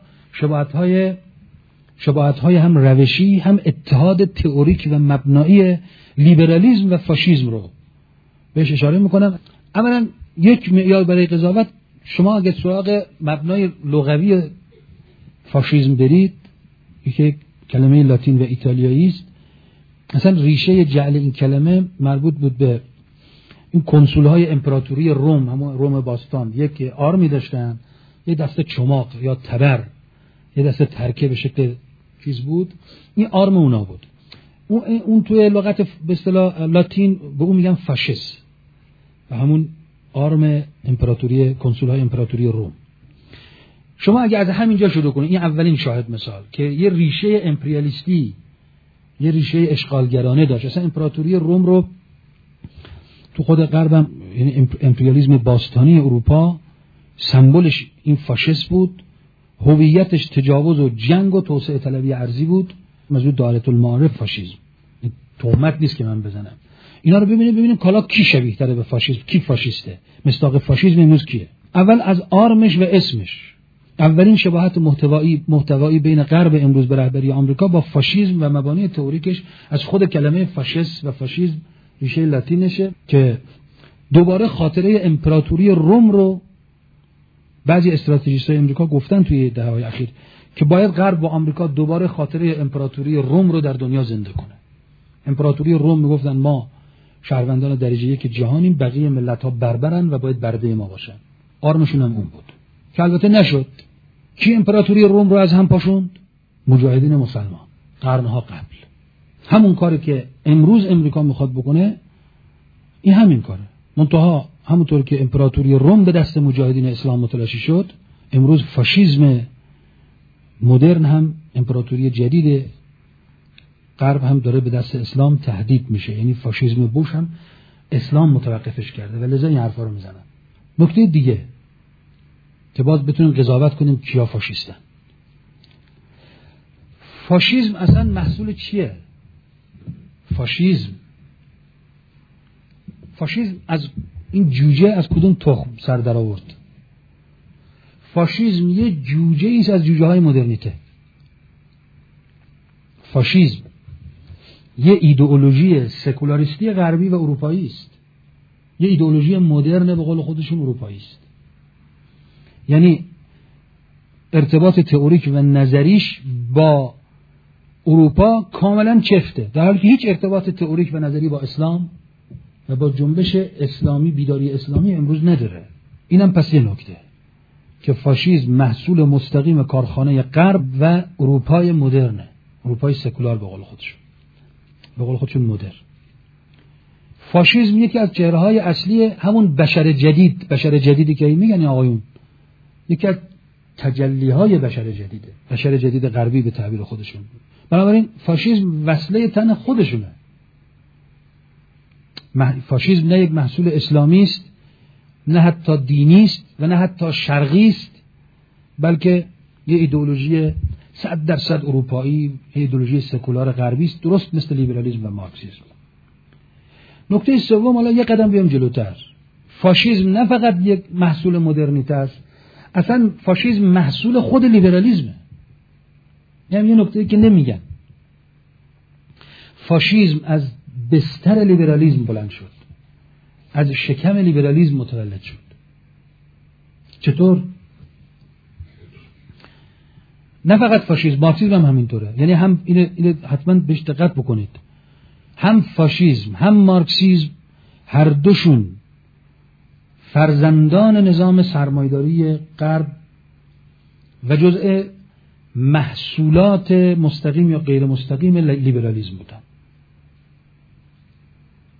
شباهت‌های هم روشی هم اتحاد تئوریک و مبنایی لیبرالیسم و فاشیسم رو بهش اشاره میکنم. اولا یک معیار برای قضاوت، شما اگه سراغ مبنای لغوی فاشیسم برید، یک کلمه لاتین و ایتالیایی است، اصلا ریشه جعل این کلمه مربوط بود به این کنسول‌های امپراتوری روم، همون روم باستان. یک آرمی داشتن، یک دسته چماق یا تبر، یک دسته ترکه به شکل چیز بود، این آرم اونا بود. اون توی لغت به اصطلاح لاتین به اون میگن فاشیست، و همون آرم امپراتوری، کنسول‌های امپراتوری روم. شما اگه از همینجا شروع کنید، این اولین شاهد مثال که یه ریشه امپریالیستی، یه ریشه اشغالگرانه داشت. اصلا امپراتوری روم رو تو خود غربم، یعنی امپریالیسم باستانی اروپا، سمبلش این فاشیست بود، هویتش تجاوز و جنگ و توسعه طلبی ارضی بود. موضوع دایره المعارف فاشیسم، تهمت نیست که من بزنم. اینا رو ببینیم کالا کی شبیه تره به فاشیسم، کی فاشیسته، مصداق فاشیسم امروز کیه. اول از آرمش و اسمش، اولین شباهت محتوایی بین غرب امروز به رهبری آمریکا با فاشیسم و مبانی تئوریکش از خود کلمه فاشیست و فاشیسم ریشه لاتینشه، که دوباره خاطره امپراتوری روم رو بعضی استراتژیست‌های آمریکا گفتن توی دهه‌های اخیر که باید غرب و آمریکا دوباره خاطره امپراتوری روم رو در دنیا زنده کنه. امپراتوری روم میگفتن ما شهروندان درجه یک جهانیم، بقیه ملت‌ها بربرن و باید برده ما باشن. آرمشون هم اون بود که البته نشد. کی امپراتوری روم رو از هم پاشوند؟ مجاهدین مسلمان قرنها قبل. همون کاری که امروز امریکا میخواد بکنه، این همین کاره. منتها همونطور که امپراتوری روم به دست مجاهدین اسلام متلاشی شد، امروز فاشیسم مدرن هم، امپراتوری جدید غرب هم داره به دست اسلام تهدید میشه. یعنی فاشیسم بوش هم اسلام متوقفش کرده و لذا این حرفا رو میزنن. نکته دیگه که باز بتونیم قضاوت کنیم کیا فاشیستن. فاشیسم اصلا محصول چیه؟ فاشیسم از این جوجه از کدوم تخم سر در آورد؟ فاشیسم یه جوجه ایست از جوجه های مدرنیته. فاشیسم یه ایدئولوژی سکولاریستی غربی و اروپایی است. یه ایدئولوژی مدرن به قول خودشون اروپایی است. یعنی ارتباط تئوریک و نظریش با اروپا کاملا چفته، در حالی که هیچ ارتباط تئوریک و نظری با اسلام و با جنبش اسلامی، بیداری اسلامی امروز نداره. اینم پس یه نکته که فاشیسم محصول مستقیم کارخانه غرب و اروپای مدرنه، اروپای سکولار به قول خودشون مدرن. فاشیسم یکی از چهره‌های اصلی همون بشر جدیدی که میگن آقایون، یکی از تجلی‌های بشر جدید غربی به تعبیر خودشون. بنابراین فاشیسم وسیله تن خودشونه. فاشیسم نه یک محصول اسلامی است، نه حتی دینی است و نه حتی شرقی است، بلکه یه ایدئولوژی 100% اروپایی، ایدئولوژی سکولار غربی است، درست مثل لیبرالیسم و مارکسیسم. نکته سوم، حالا یک قدم بیام جلوتر، فاشیسم نه فقط یک محصول مدرنیته است، اصلا فاشیسم محصول خود لیبرالیسمه. یعنی یه نکته که نمیگن، فاشیسم از بستر لیبرالیسم بلند شد، از شکم لیبرالیسم متولد شد. چطور؟ نه فقط فاشیسم، مارکسیسم هم همینطوره. یعنی هم اینو حتما بهش دقت بکنید، هم فاشیسم هم مارکسیسم هر دوشون فرزندان نظام سرمایه‌داری غرب و جزء محصولات مستقیم یا غیر مستقیم لیبرالیسم بودن.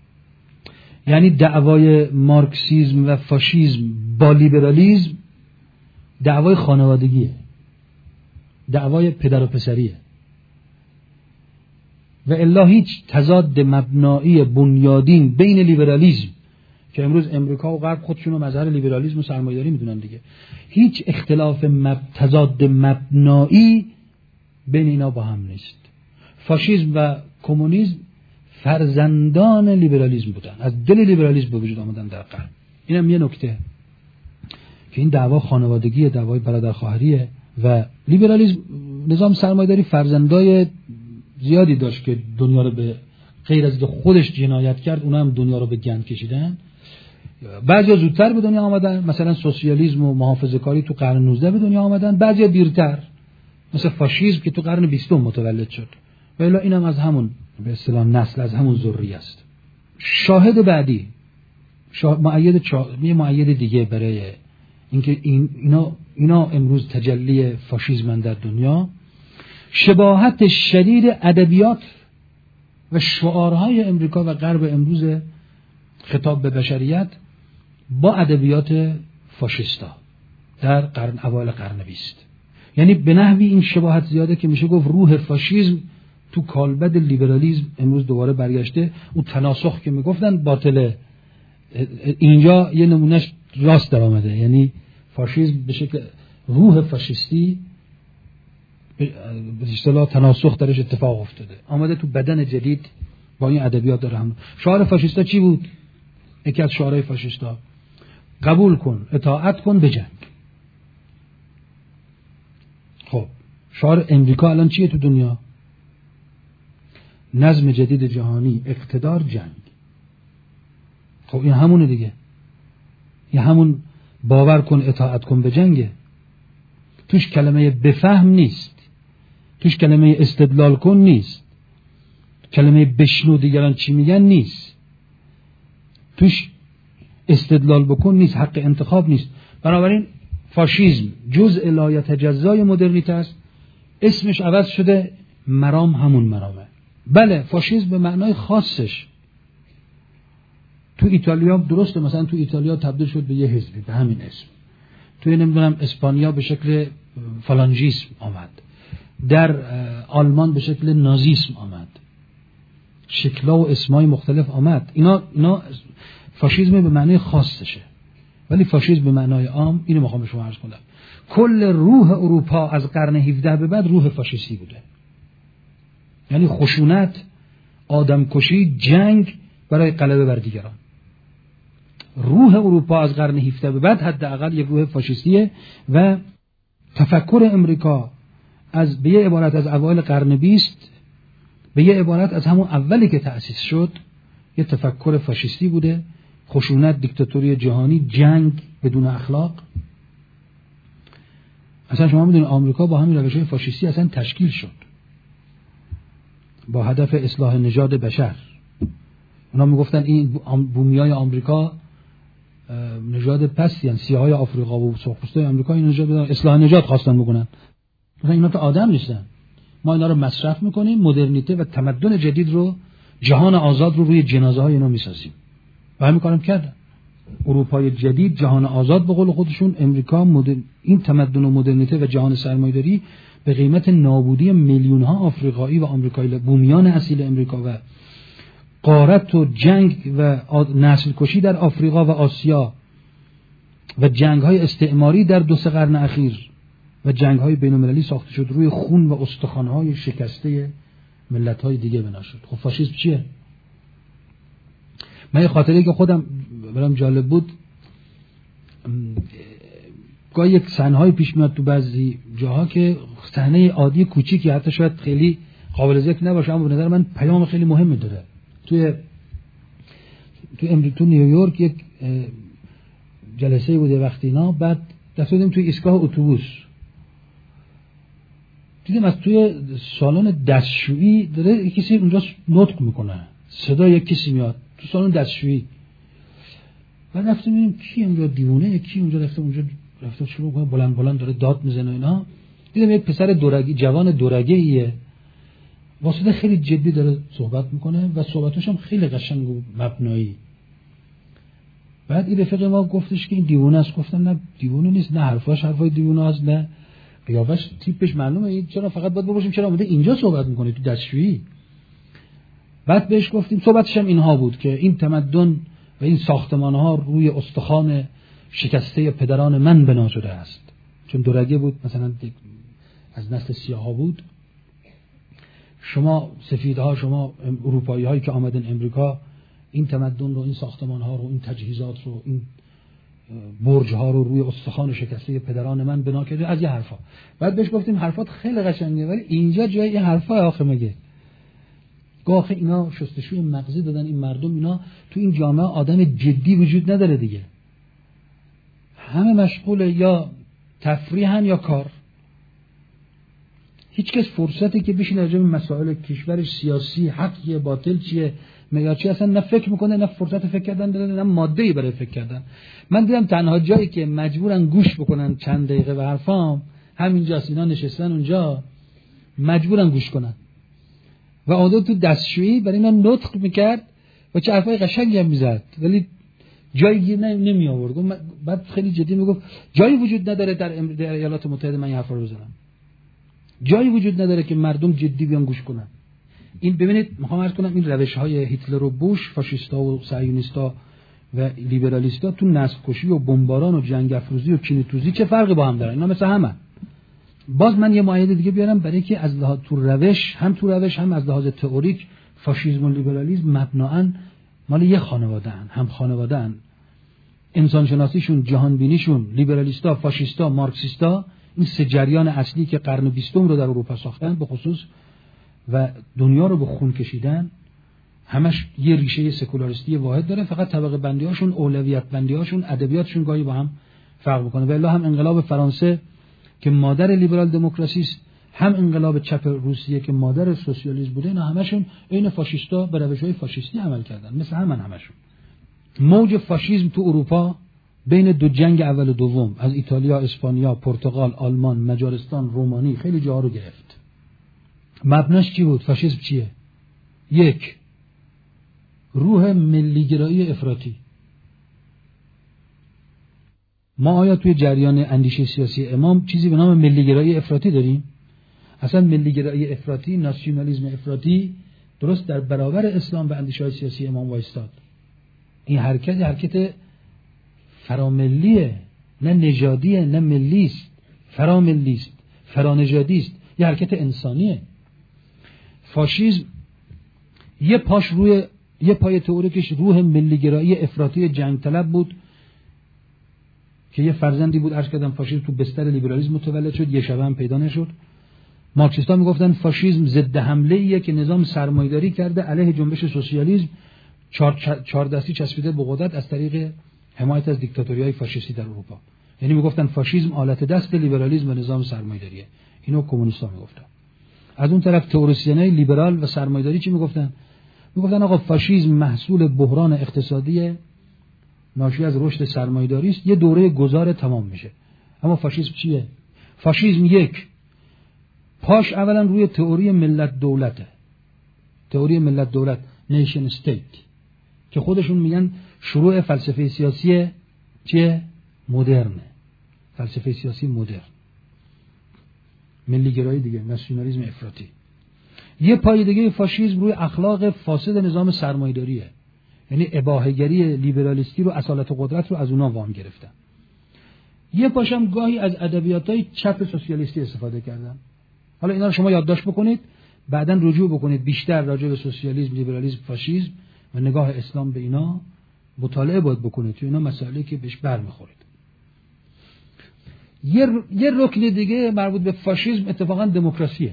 یعنی دعوای مارکسیسم و فاشیسم با لیبرالیسم دعوای خانوادگیه، دعوای پدر و پسریه و الا هیچ تضاد مبنایی بنیادین بین لیبرالیسم که امروز امریکا و غرب خودشون رو مظهر لیبرالیسم و سرمایه‌داری میدونن دیگه، هیچ اختلاف تضاد مبنایی بین اینا با هم نیست. فاشیسم و کمونیسم فرزندان لیبرالیسم بودن، از دل لیبرالیسم به وجود آمدن در غرب. اینم یه نکته که این دعوا خانوادگی، دعوای برادر خواهریه و لیبرالیسم نظام سرمایه‌داری فرزندای زیادی داشت که دنیا رو به غیر از خودش جنایت کرد، اونا هم دنیا رو به گند کشیدن. بعضیا زودتر به دنیا آمدن، مثلا سوسیالیسم و محافظه‌کاری تو قرن 19 به دنیا آمدن، بعضیا دیرتر مثل فاشیسم که تو قرن 20 متولد شد. ولی اینم از همون به اصطلاح نسل، از همون ذریه است. شاهد بعدی معید دیگه برای اینکه اینا امروز تجلی فاشیسم در دنیا، شباهت شدید ادبیات و شعارهای امریکا و غرب امروز خطاب به بشریت با ادبیات فاشیستا در اوایل قرن 20. یعنی به نحوی این شباهت زیاده که میشه گفت روح فاشیسم تو کالبد لیبرالیسم امروز دوباره برگشته. اون تناسخ که میگفتن باطله، اینجا یه نمونهش راست در آمده. یعنی فاشیسم به شکل روح فاشیستی به اصطلاح تناسخ درش اتفاق افتاده، آمده تو بدن جدید با این ادبیات داره هم. شعار فاشیستا چی بود؟ یکی از شعارهای فاشیستا قبول کن، اطاعت کن، بجنگ. خب شعار امریکا الان چیه تو دنیا؟ نظم جدید جهانی، اقتدار، جنگ. خب این همونه دیگه، این همون باور کن اطاعت کن بجنگه. توش کلمه بفهم نیست، توش کلمه استدلال کن نیست، کلمه بشنو دیگران چی میگن نیست، توش استدلال بکن نیست، حق انتخاب نیست. بنابراین فاشیسم جزء لا یتجزای مدرنیته است. اسمش عوض شده، مرام همون مرامه. بله فاشیسم به معنای خاصش تو ایتالیا درسته، مثلا تو ایتالیا تبدیل شد به یه حزبی به همین اسم. توی نمیدونم اسپانیا به شکل فالانجیسم آمد، در آلمان به شکل نازیسم آمد، شکل‌ها و اسمای مختلف آمد. اینا فاشیسم به معنای خاصشه. ولی فاشیسم به معنای عام، اینو میخوام به شما عرض کنم، کل روح اروپا از قرن 17 به بعد روح فاشیستی بوده. یعنی خشونت، آدمکشی، جنگ برای غلبه بر دیگران. روح اروپا از قرن 17 به بعد حداقل یک روح فاشیستیه و تفکر امریکا به یه عبارت از اوایل قرن 20 به یه عبارت از همون اولی که تأسیس شد یه تفکر فاشیستی بوده. خشونت، دیکتاتوری جهانی، جنگ بدون اخلاق. اصلا شما میدونید آمریکا با همین روش‌های فاشیستی اصلا تشکیل شد با هدف اصلاح نژاد بشر. اونا میگفتن این بومیای آمریکا نژاد پستی ان، سیاهای آفریقا و سرخپوستای آمریکا این نژاد بدن، اصلاح نژاد خواستن بکنن. مثلا اینا تا آدم نیستن، ما اینا رو مصرف میکنیم، مدرنیته و تمدن جدید رو، جهان آزاد رو روی جنازه های اینا میسازیم. و همین کارم کردن. اروپای جدید، جهان آزاد به قول خودشون، امریکا این تمدن و مدرنیته و جهان سرمایه‌داری به قیمت نابودی میلیون ها آفریقایی و آمریکایی، بومیان اصیل امریکا و غارت و جنگ و نسل کشی در آفریقا و آسیا و جنگ های استعماری در 2-3 قرن اخیر و جنگ های بین المللی ساخته شد روی خون و استخوان های شکسته ملت های دیگه بنا شد. خب فاشیسم چیه؟ من یه خاطره که خودم برام جالب بود، گاهی یک صحنه‌ای پیش میاد تو بعضی جاها که صحنه عادی کوچیکی، حتی شاید خیلی قابل ذکر نباشه، اما به نظر من پیام خیلی مهمی داره. تو نیویورک یک جلسه بوده وقتی اینا، بعد رفتیم توی ایستگاه اتوبوس، دیدیم از توی سالن دستشویی داره کسی اونجا نطق میکنه، صدای یک کسی میاد تو سالن دستشویی. بعد رفتیم ببینیم کی اونجا دیوونه، کی اونجا رفته شروع کنه بلند بلند داره داد میزنه اینا. دیدم یک پسر دورگی، جوان دورگیه، واسطه خیلی جدی داره صحبت میکنه و صحبتش هم خیلی قشنگ و مبنایی. بعد این رفیق ما گفتش که این دیوونه است. گفتم نه دیوونه نیست، نه حرفاش حرفای دیوونه است، نه قیافش تیپش معلومه. این چرا فقط باید بپرسیم چرا اومده اینجا صحبت میکنه تو دستشویی؟ بعد بهش گفتیم صحبتش هم اینها بود که این تمدن و این ساختمان‌ها روی استخوان شکسته پدران من بنا شده است. چون دورگه بود مثلا از نسل سیاها بود. شما سفیدها، شما اروپایی هایی که آمدن امریکا، این تمدن رو، این ساختمان ها رو، این تجهیزات رو، این برج ها رو روی استخوان شکسته پدران من بنا کرده، از یه حرفا. بعد بهش گفتیم حرفات خیلی قشنگه ولی اینجا جای این حرفا آخه مگه آخه اینا شستشوی مغزی دادن این مردم، اینا تو این جامعه آدم جدی وجود نداره دیگه. همه مشغول یا تفریحن یا کار. هیچ کس فرصتی که بشینه راجع به مسائل کشورش، سیاسی، حقیه، باطل چیه، میگه اصلا نه فکر میکنه، نه فرصت فکر کردن داره، نه ماده‌ای برای فکر کردن. من دیدم تنها جایی که مجبورن گوش بکنن چند دقیقه به حرفام همینجاست. اینا نشستن اونجا مجبورن گوش کنن. و آدم تو دستشویی برای اینا نطق میکرد و چه حرفای قشنگی هم میزد ولی جایی گیر نمی آورد. بعد خیلی جدی میگفت جایی وجود نداره در ایالات متحده من این حرفا رو بزنم. جایی وجود نداره که مردم جدی بیان گوش کنن. این ببینید میخوام عرض کنم این روش‌های هیتلر و بوش، فاشیستا و صهیونیستا و لیبرالیستا تو نسل کشی و بمباران و جنگ افروزی و کینه‌توزی چه فرقی با هم دارن؟ اینا مثل همه. باز من یه مؤید دیگه بیارم برای که از لحاظ تو روش هم از لحاظ تئوریک فاشیسم و لیبرالیسم مبناً مال یه خانواده ان، هم خانواده ان. انسان شناسیشون، جهان بینیشون، لیبرالیستا، فاشیستا، مارکسیستا، این سه جریان اصلی که قرن 20 رو در اروپا ساختن به خصوص و دنیا رو به خون کشیدن، همش یه ریشه سکولاریستی واحد داره. فقط طبقه بندی‌هاشون، اولویت بندی‌هاشون، ادبیاتشون گاهی با هم فرق می‌کنه. و الا هم انقلاب فرانسه که مادر لیبرال دموکراسی است، هم انقلاب چپ روسیه که مادر سوسیالیسم بوده، اینا همشون عین فاشیستا به روش‌های فاشیستی عمل کردن، مثل همشون. موج فاشیسم تو اروپا بین دو جنگ اول و دوم از ایتالیا، اسپانیا، پرتغال، آلمان، مجارستان، رومانی خیلی جاها رو گرفت. مبناش چی بود؟ فاشیسم چیه؟ یک، روح ملیگرایی افراطی. ما آیا توی جریان اندیشه سیاسی امام چیزی به نام ملیگرایی افراطی داریم؟ اصلا ملیگرایی افراطی، ناسیونالیسم افراطی درست در برابر اسلام و اندیشه‌های سیاسی امام وایستاد. این حرکت فراملیه، نه نژادیه، نه ملیست، فراملیست، فرانژادیست، یه حرکت انسانیه. فاشیسم یه پای تئوریکش روح ملیگرایی افراطی جنگ طلب بود که یه فرزندی بود، عرض کردم فاشیسم تو بستر لیبرالیسم متولد شد، یه شبه هم پیدا نشد. مارکسیستا میگفتن فاشیسم ضد حمله ایه که نظام سرمایه‌داری کرده علیه جنبش سوسیالیسم، چهار دستی چسبیده به قدرت از طریق حمایت از دیکتاتوری‌های فاشیستی در اروپا. یعنی میگفتن فاشیسم آلت دست لیبرالیسم و نظام سرمایه‌داریه. اینو کمونیست‌ها میگفتن. از اون طرف تئوریسینای لیبرال و سرمایه‌داری چی میگفتن؟ میگفتن آقا فاشیسم محصول بحران اقتصادی ناشی از رشد سرمایه‌داری است، یه دوره گذار تمام میشه. اما فاشیسم چیه؟ فاشیسم یک، پاش اولا روی تئوری ملت دولته. تئوری ملت دولت، نیشن استیت، که خودشون میگن شروع فلسفه سیاسی چیه؟ مدرنه. فلسفه سیاسی مدرن. ملیگرایی دیگه، ناسیونالیسم افراطی. یه پای دیگه فاشیسم روی اخلاق فاسد نظام سرمایه‌داریه. یعنی اباحه‌گری لیبرالیستی رو، اصالت قدرت رو از اونها وام گرفتن. یه پاشم گاهی از ادبیاتای چپ سوسیالیستی استفاده کردن. حالا اینا رو شما یادداشت بکنید، بعداً رجوع بکنید بیشتر راجع به سوسیالیسم، لیبرالیسم، فاشیسم و نگاه اسلام به اینا مطالعه باید بکنید، چون اینا مسائلی که بهش برمیخورید. یه رکن دیگه مربوط به فاشیسم اتفاقاً دموکراسیه.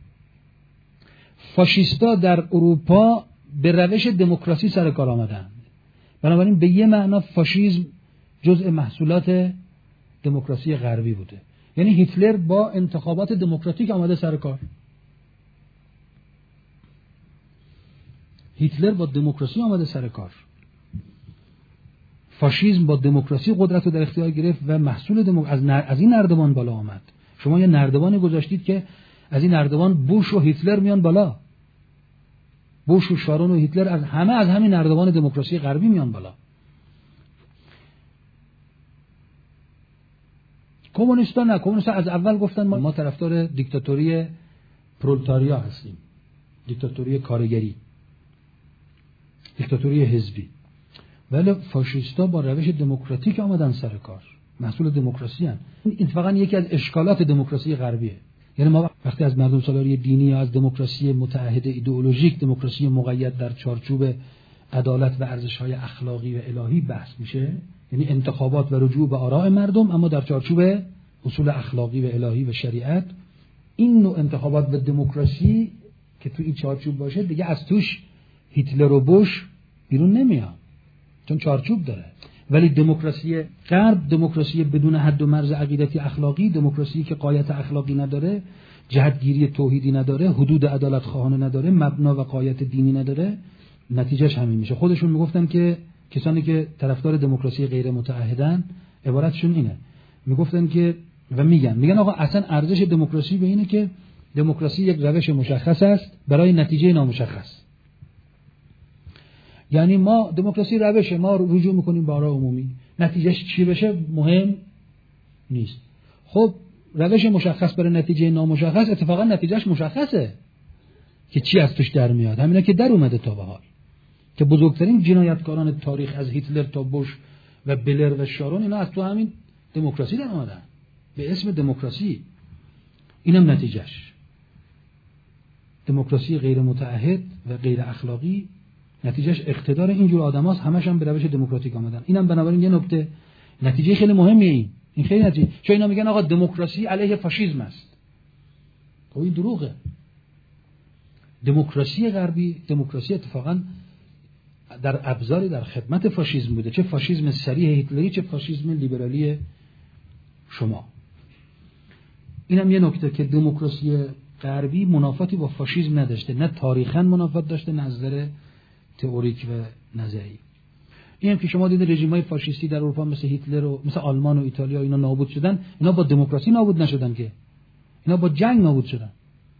فاشیستا در اروپا به روش دموکراسی سر کار آمدن. بنابراین به یه معنا فاشیسم جزء محصولات دموکراسی غربی بوده. یعنی هیتلر با انتخابات دموکراتیک آمده سر کار. هیتلر با دموکراسی آمده سر کار. فاشیسم با دموکراسی قدرت رو در اختیار گرفت و محصول از این نردبان بالا آمد. شما یه نردبانی گذاشتید که از این نردبان بوش و هیتلر میان بالا. بوش و شارون و هیتلر از همین نردبان دموکراسی غربی میان بالا. کمونیستا نه، کمونیستا از اول گفتن ما طرفدار دیکتاتوری پرولتاریا هستیم، دیکتاتوری کارگری، دیکتاتوری حزبی. ولی فاشیستا با روش دموکراتیک آمدن سر کار، محصول دموکراسی هستند. این فقط یکی از اشکالات دموکراسی غربیه. یعنی ما وقتی از مردم سالاری دینی یا از دموکراسی متعهد ایدئولوژیک، دموکراسی مقید در چارچوب عدالت و ارزش‌های اخلاقی و الهی بحث میشه، یعنی انتخابات و رجوع به آراء مردم اما در چارچوب اصول اخلاقی و الهی و شریعت، این نوع انتخابات و دموکراسی که تو این چارچوب باشه دیگه از توش هیتلر و بوش بیرون نمیاد، چون چارچوب داره. ولی دموکراسی غرب، دموکراسی بدون حد و مرز عقیدتی اخلاقی، دموکراسی که غایت اخلاقی نداره، جهتگیری توحیدی نداره، حدود عدالت خواهانه نداره، مبنا و غایت دینی نداره، نتیجهش همین میشه. خودشون میگفتن که کسانی که طرفدار دموکراسی غیر متعهدن عبارتشون اینه، میگفتن که و میگن آقا اصلا ارزش دموکراسی به اینه که دموکراسی یک روش مشخص است برای نتیجه نامشخص. یعنی ما دموکراسی روشه، ما رجوع میکنیم به آراء عمومی، نتیجهش چی بشه مهم نیست. خب روش مشخص برای نتیجه نامشخص، اتفاقا نتیجهش مشخصه که چی از توش در میاد. همینا که در اومده تا به حال که بزرگترین جنایتکاران تاریخ از هیتلر تا بوش و بلر و شارون اینا از تو همین دموکراسی در اومدن به اسم دموکراسی. اینم نتیجهش. دموکراسی غیر متعهد و غیر اخلاقی نتیجهش اقتدار اینجور آدماست، همش هم به روش دموکراتیک آمدن. اینم بنابراین یه نکته نتیجه خیلی مهمیه. این خیلی نتیجه، چون اینا میگن آقا دموکراسی علیه فاشیسم است. خب این دروغه. دموکراسی غربی، دموکراسی اتفاقا در ابزاری در خدمت فاشیسم بوده، چه فاشیسم صریح هیتلری چه فاشیسم لیبرالی شما. اینم یه نکته که دموکراسی غربی منافاتی با فاشیسم نداشته، نه تاریخاً منافات داشته، نه از نظر تئوریک و نظری. این هم که شما دیدید رژیم‌های فاشیستی در اروپا مثل هیتلر و مثل آلمان و ایتالیا اینا نابود شدن، اینا با دموکراسی نابود نشدن که، اینا با جنگ نابود شدن.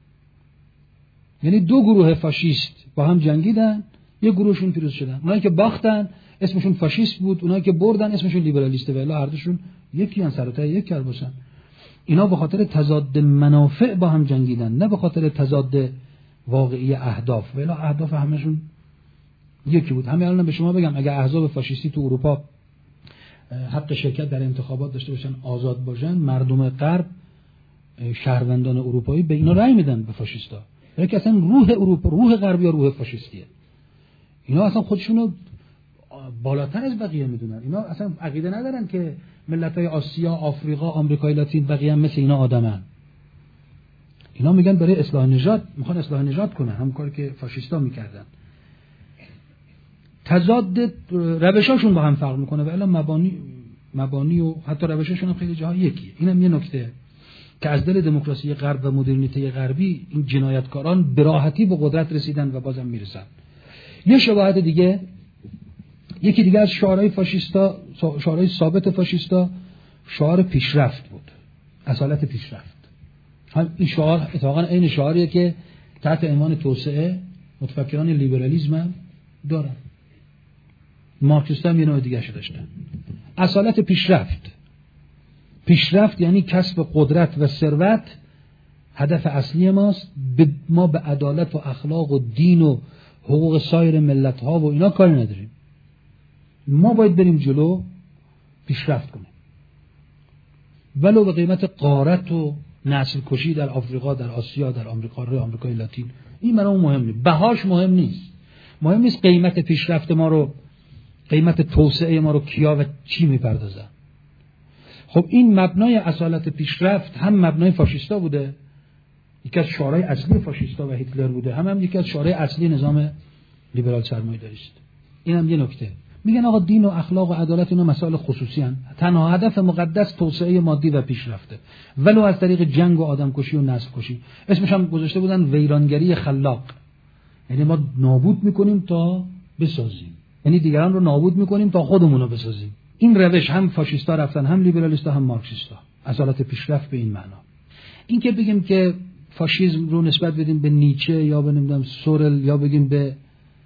یعنی دو گروه فاشیست با هم جنگیدن، یک گروهشون پیروز شدن. اونایی که باختن اسمشون فاشیست بود، اونایی که بردن اسمشون لیبرالیسته، ولی هر دوشون یکی ان، سر و ته یک کار باشن. اینا به خاطر تضاد منافع با هم جنگیدن، نه به خاطر تضاد واقعی اهداف، ولی اهداف همشون یکی بود. همین الان به شما بگم اگه احزاب فاشیستی تو اروپا حق شرکت در انتخابات داشته باشن، آزاد باشن، مردم غرب، شهروندان اروپایی به اینا رأی میدن، به فاشیستا. یعنی که اصلا روح اروپا، روح غربی یا روح فاشیستیه. اینا اصلا خودشونو بالاتر از بقیه میدونن. اینا اصلا عقیده ندارن که ملت‌های آسیا، آفریقا، آمریکای لاتین بقیه هم مثل اینا آدمن. اینا میگن برای اصلاح نژاد، میخوان اصلاح نژاد کنن، همون کاری که فاشیستا میکردن. تضاد روشاشون با هم فرق میکنه و الا مبانی و حتی روشاشون هم خیلی جاها یکیه. اینم یه نکته که از دل دموکراسی غرب و مدرنیته غربی این جنایتکاران به راحتی به قدرت رسیدن و بازم میرسن. یه شباهت دیگه، یکی دیگه از شعارهای فاشیستا، شعارهای ثابت فاشیستا، شعار پیشرفت بود، اصالت پیشرفت. هم این شعار اتفاقا عین شعاریه که تحت عنوان توسعه متفکران لیبرالیسم هم دارن. مارکسیستا هم یه نوع دیگه داشتن. اصالت پیشرفت. پیشرفت یعنی کسب قدرت و ثروت هدف اصلی ماست. ما به عدالت و اخلاق و دین و حقوق سایر ملت ها و اینا کاری نداریم. ما باید بریم جلو، پیشرفت کنیم، ولو به قیمت غارت و نسل کشی در آفریقا، در آسیا، در آمریکای لاتین. این برامون مهم نیست، بهاش مهم نیست. مهم نیست قیمت پیشرفت ما رو، قیمت توسعه ما رو کیا و چی میپردازن. خب این مبنای اصالت پیشرفت هم مبنای فاشیستا بوده، یکی از شعارهای اصلی فاشیستا و هیتلر بوده، هم یکی از شعارهای اصلی نظام لیبرال سرمایه‌داری است. اینم یه نکته. میگن آقا دین و اخلاق و عدالت اینا مسائل خصوصی ان، تنها هدف مقدس توسعه مادی و پیشرفته، ولو از طریق جنگ و آدمکشی و نسل کشی. اسمش هم گذاشته بودن ویرانگری خلاق، یعنی ما نابود میکنیم تا بسازیم، یعنی دیگران رو نابود میکنیم تا خودمون رو بسازیم. این روش هم فاشیستا رفتن، هم لیبرالیستا، هم مارکسیستا. اصالت پیشرفت به این معنا. این که بگیم که فاشیسم رو نسبت بدیم به نیچه یا به نمیدونم سورل یا بگیم به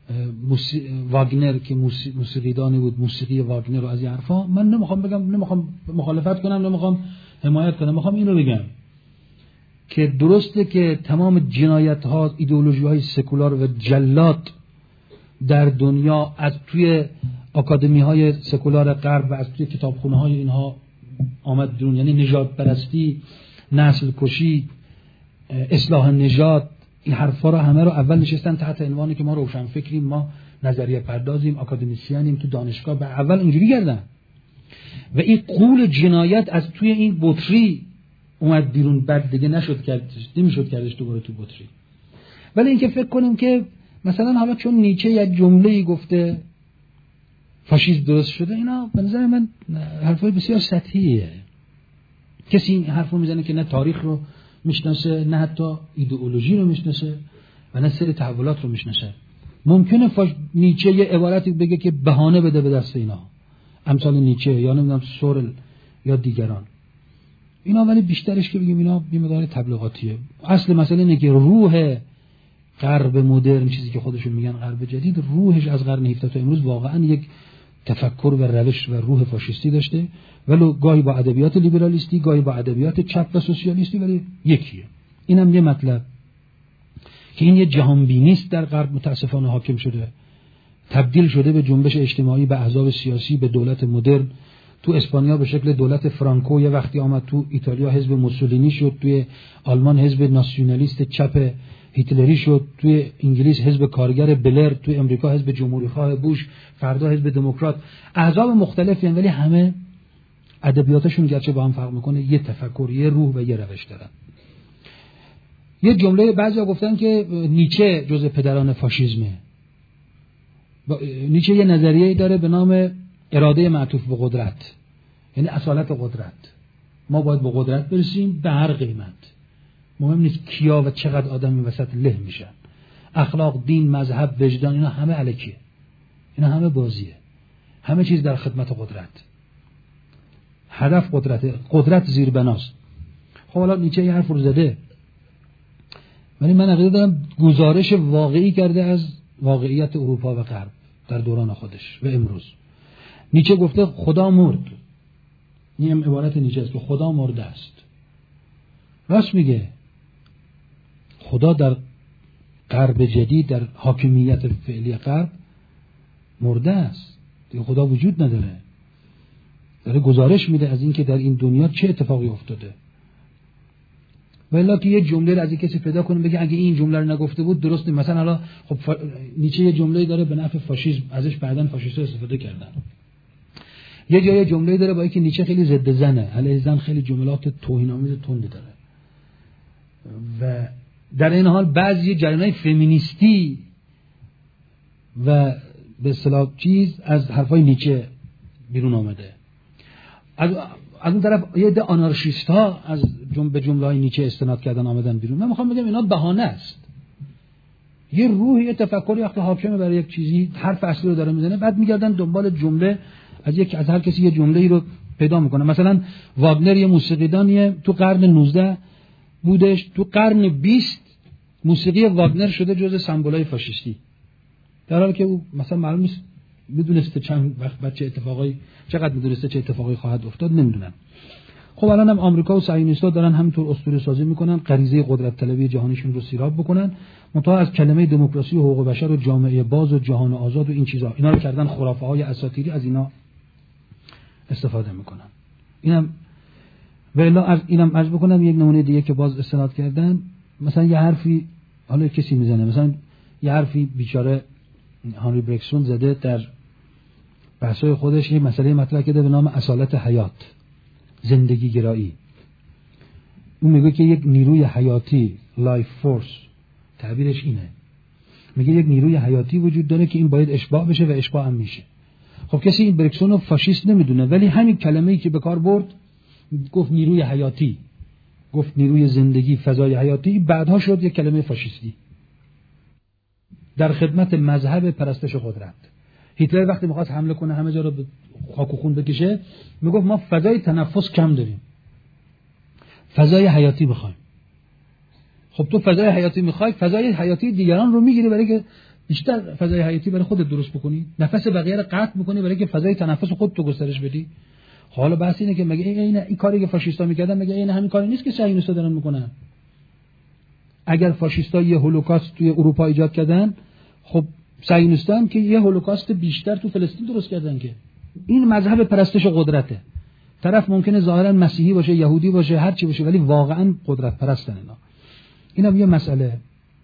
واگنر که موسیقیدانی بود، موسیقی واگنر و از این حرفا، من نمیخوام بگم، نمیخوام مخالفت کنم، نمیخوام حمایت کنم، میخوام اینو بگم که درسته که تمام جنایت ها، ایدئولوژی های سکولار و جلاد در دنیا از توی آکادمی های سکولار غرب و از توی کتابخونه های اینها آمد بیرون، یعنی نژاد پرستی، نسل کشی، اصلاح نژاد، این حرفا رو همه رو اول نشستن تحت عنوانی که ما روشن فکریم، ما نظریه پردازیم، آکادمیسیانیم، تو دانشگاه به اول اینجوری کردن و این قول جنایت از توی این بطری اومد بیرون، بعد دیگه نمیشد کردش دوباره تو بطری. ولی اینکه فکر کنیم که مثلا حالا چون نیچه یک جمله‌ای گفته فاشیسم درست شده، اینا به نظر من حرفای بسیار سطحیه. کسی این حرفو میزنه که نه تاریخ رو میشناسه، نه حتی ایدئولوژی رو میشناسه و نه سر تحولات رو میشناسه. ممکنه نیچه یه عبارتی بگه که بهانه بده به دست اینا، امثال نیچه یا نمیدونم سورل یا دیگران اینا، ولی بیشترش که بگیم اینا یه مقدار تبلیغاتیه. اصل مسئله اینه که روح غرب مدرن، چیزی که خودشون میگن غرب جدید، روحش از قرن 17 تا امروز واقعا یک تفکر و روش و روح فاشیستی داشته، ولو گاهی با ادبیات لیبرالیستی، گاهی با ادبیات چپ و سوسیالیستی، ولی یکیه. اینم یه مطلب که این یه جهانبینی است در غرب متاسفانه حاکم شده، تبدیل شده به جنبش اجتماعی، به احزاب سیاسی، به دولت مدرن. تو اسپانیا به شکل دولت فرانکو یه وقتی آمد، تو ایتالیا حزب موسولینی شد، توی آلمان حزب ناسیونالیست چپ هیتلری شد، توی انگلیس حزب کارگر بلر، توی امریکا حزب جمهوری‌خواه بوش، فردا حزب دموکرات. احزاب مختلفی ولی همه ادبیاتشون گرچه با هم فرق میکنه، یه تفکر، یه روح و یه روش دارن. یه جمله بعضیا گفتن که نیچه جزء پدران فاشیسمه. نیچه یه نظریه‌ای داره به نام اراده معطوف به قدرت، یعنی اصالت قدرت. ما باید به قدرت برسیم به هر قیمت، مهم نیست کیا و چقدر آدم این وسط له میشن. اخلاق، دین، مذهب، وجدان، اینا همه الکیه، اینا همه بازیه، همه چیز در خدمت قدرت. هدف قدرت زیر بناست. خب حالا نیچه یه حرف رو زده، ولی من عقیده دارم گزارش واقعی کرده از واقعیت اروپا و غرب در دوران خودش و امروز. نیچه گفته خدا مرد. این هم عبارت نیچه است که خدا مرده است. راست میگه. خدا در غرب جدید، در حاکمیت فعلی غرب مرده است، دیگه خدا وجود نداره. داره گزارش میده از این که در این دنیا چه اتفاقی افتاده. ولی که یه جمله از این کسی پیدا کنه بگه اگه این جمله رو نگفته بود درست نیست. مثلا حالا خب نیچه یه جمله‌ای داره به نفع فاشیسم، ازش بعداً فاشیست‌ها استفاده کردن. یه جای جمله‌ای داره با اینکه نیچه خیلی ضد زنه، علیه زن خیلی جملات توهین‌آمیز تند داره. و در این حال بعضی جریان‌های فمینیستی و به اصطلاح چیز از حرفای نیچه بیرون آمده. از اون طرف یه عده آنارشیست‌ها از به جمله‌های نیچه استناد کردن آمدن بیرون. من می‌خوام بگم اینا بهانه است. یه روح، یه تفکری وقتی حاکمه برای یک چیزی، حرف اصلی رو داره میزنه، بعد میگردن دنبال جمله از هر کسی یه جمله‌ای رو پیدا میکنه. مثلا واگنر یه موسیقیدانیه، تو قرن 19 بودش، تو قرن 20 موسیقی واگنر شده جزء سمبولای فاشیستی، در حالی که او مثلا معلوم نیست میدونسته چند وقت بعد چقدر میدونسته چه اتفاقی خواهد افتاد، نمیدونم. خب الان هم آمریکا و صهیونیست‌ها دارن همینطور اسطوره سازی میکنن، غریزه قدرت طلبی جهانیشون رو سیراب بکنن، منتها از کلمه دموکراسی و حقوق بشر و جامعه باز و جهان آزاد و این چیزا، اینا رو کردن خرافه‌های اساطیری، از اینا استفاده میکنن. اینم اینم عرض بکنم یک نمونه دیگه که باز استناد کردن. مثلا یه حرفی حالا کسی میزنه، مثلا یه حرفی بیچاره هانری برکسون زده در بحث‌های خودش، یه مسئله مطرح کرده به نام اصالت حیات، زندگی گرایی. اون میگه که یک نیروی حیاتی، لایف فورس، تعبیرش اینه، میگه یک نیروی حیاتی وجود داره که این باید اشباع بشه و اشباع هم میشه. خب کسی این برکسون رو فاشیست نمیدونه، ولی همین کلمه‌ای که به کار برد، گفت نیروی حیاتی، گفت نیروی زندگی، فضای حیاتی، بعدها شد یک کلمه فاشیستی در خدمت مذهب پرستش قدرت. هیتلر وقتی می‌خواست حمله کنه همه جا رو به خاک و خون بکشه، میگفت ما فضای تنفس کم داریم، فضای حیاتی می‌خوایم. خب تو فضای حیاتی می‌خوای، فضای حیاتی دیگران رو می‌گیری برای که بیشتر فضای حیاتی برای خودت درست بکنی، نفس بقیه رو قطع میکنی برای که فضای تنفس خودت رو گسترش بدی. حالا بحث اینه که مگه این کاری که فاشیستا میکردن مگه این همین کاری نیست که صهیونیست‌ها دارن میکنن؟ اگر فاشیستا یه هولوکاست توی اروپا ایجاد کردن، خب صهیونیست‌ها هم که یه هولوکاست بیشتر تو فلسطین درست کردن. که این مذهب پرستش قدرته. طرف ممکنه ظاهرا مسیحی باشه، یهودی باشه، هر چی باشه، ولی واقعا قدرت پرستن اینا. اینم یه مسئله.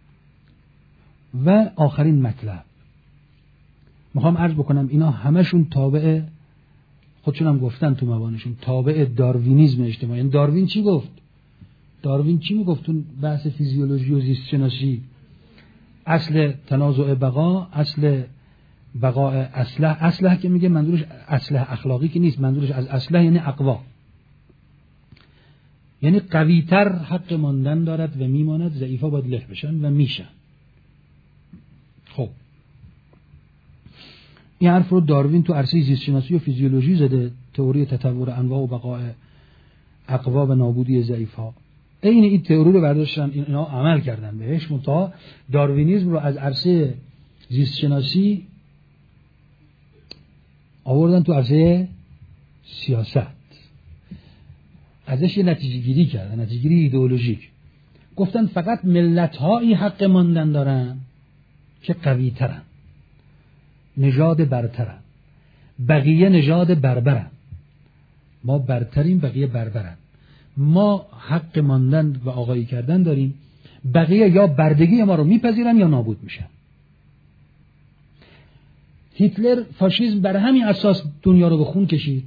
و آخرین مطلب میخوام عرض بکنم، اینا همشون تابع، خودشون هم گفتن تو مبانشون، تابع داروینیسم اجتماعی. یعنی داروین چی گفت؟ داروین چی میگفت تو بحث فیزیولوژی و زیست شناسی؟ اصل تنازع بقا، اصل بقاء اصلح که میگه منظورش اصلح اخلاقی که نیست، منظورش از اصلح یعنی اقوا، یعنی قوی‌تر حق ماندن دارد و میماند، ضعیفا باید له بشن و میشن. خب این حرف رو داروین تو عرصه زیست شناسی و فیزیولوژی زده، تئوری تطور انواع و بقاء اقوا و نابودی ضعیفا. این تئوری رو برداشتن، اینا عمل کردن بهش، منتها داروینیسم رو از عرصه زیست شناسی آوردن تو عرصه سیاست، ازش یه نتیجه گیری کردن، نتیجه گیری ایدئولوژیک. گفتن فقط ملت‌هایی حق ماندن دارن که قوی ترن، نژاد برترن، بقیه نژاد بربرن. ما برتریم، بقیه بربرن. ما حق ماندن و آقایی کردن داریم، بقیه یا بردگی ما رو میپذیرن یا نابود میشن. هیتلر فاشیسم بر همین اساس دنیا رو به خون کشید.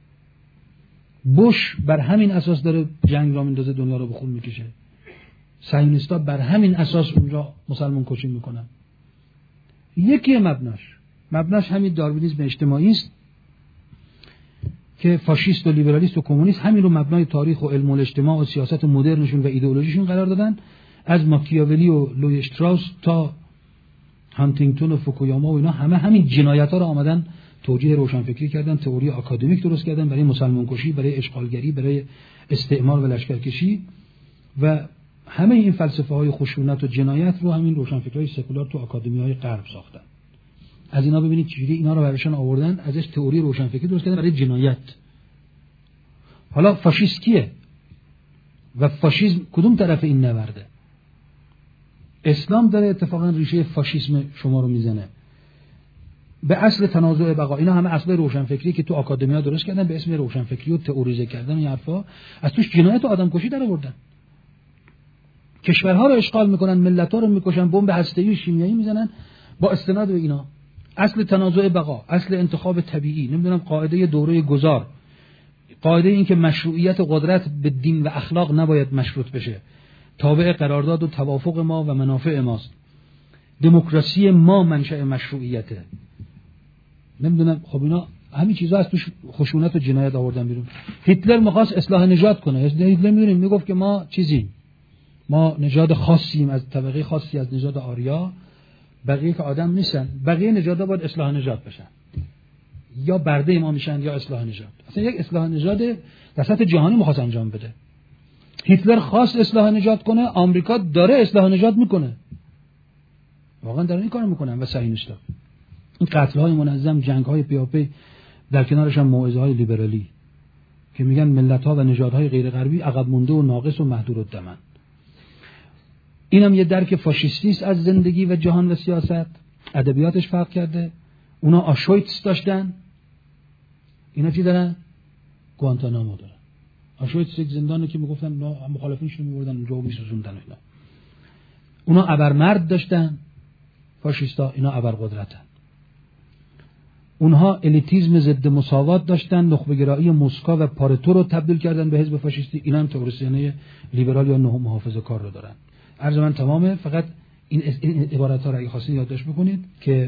بوش بر همین اساس داره جنگ را میندازه، دنیا رو به خون میکشه. صهیونیست‌ها بر همین اساس اونجا مسلمان کشی میکنن. یکی مبناش همین داروینیسم اجتماعی است که فاشیست و لیبرالیست و کمونیست همین رو مبنای تاریخ و علم الاجتماع و سیاست مدرنشون و ایدئولوژیشون قرار دادن. از ماکیاولی و لوی اشتراوس تا هانتینگتون و فوکویاما و اینا همه همین جنایت‌ها رو آمدن توجیه روشنفکری کردن، تئوری آکادمیک درست کردن برای مسلمان کشی، برای اشغالگری، برای استعمار و لشکرکشی، و همه این فلسفه‌های خشونت و جنایت رو همین روشنفکرای سکولار تو آکادمی‌های غرب ساختن. از اینا ببینید چجوری اینا رو براشون آوردن، ازش تئوری روشنفکری درست کردن برای جنایت. حالا فاشیست کیه؟ و فاشیسم کدوم طرف این نبرده؟ اسلام داره اتفاقا ریشه فاشیسم شما رو میزنه به اصل تنازع بقا. اینا همه اصل روشنفکری که تو آکادمیا درست کردن به اسم روشنفکری و تئوریزه کردن این حرفا، از توش جنایت و آدمکشی در آوردن. کشورها رو اشغال میکنن، ملت‌ها رو میکشن، بمب هسته‌ای و شیمیایی میزنن با استناد به اینا. اصل تنازع بقا، اصل انتخاب طبیعی، نمیدونم قاعده دوره گذار، قاعده این که مشروعیت قدرت به دین و اخلاق نباید مشروط بشه، تابع قرارداد و توافق ما و منافع ماست، دموکراسی ما منشأ مشروعیته. نمیدونم، خب اینا همین چیزا از توش خشونت و جنایت آوردن بیرون. هیتلر می‌خواست اصلاح نژاد کنه. هیتلر می‌دونیم میگفت که ما چیزیم، ما نژاد خاصیم، از طبقه خاصی از نژاد آریا، بقیه که آدم نیستن، بقیه نژادها باید اصلاح نژاد بشن، یا برده ما میشن یا اصلاح نژاد. اصلا یک اصلاح نژاد در سطح جهانی می‌خواست انجام بده. هیتلر خواست اصلاح نژاد کنه، آمریکا داره اصلاح نژاد میکنه، واقعا داره این کارو میکنن. و صهیونیست‌ها این قتل‌های منظم، جنگ‌های پیاپی، در کنارش هم موعظه‌های لیبرالی که میگن ملت‌ها و نژادهای غیر غربی عقب مونده و ناقص و محدودالثمن. اینم یه درک فاشیستی است از زندگی و جهان و سیاست. ادبیاتش فرق کرده. اونا آشویتس داشتن، اینا چی دارن؟ گوانتانامو دارن. آشویتس یک زندانی که میگفتن مخالفینشون میبردن اونجا و میسوزوندن اینا. اونا ابرمرد داشتن فاشیستا، اینا ابرقدرتن. اونها الیتیسم ضد مساوات داشتن، نخبه‌گرایی مسکو و پارتو رو تبدیل کردن به حزب فاشیستی. اینا هم تئوریسین لیبرال یا محافظه‌کار رو دارن. عرض من تمامه. فقط این عبارت‌ها رو اگه خواستین یادداشت بکنید که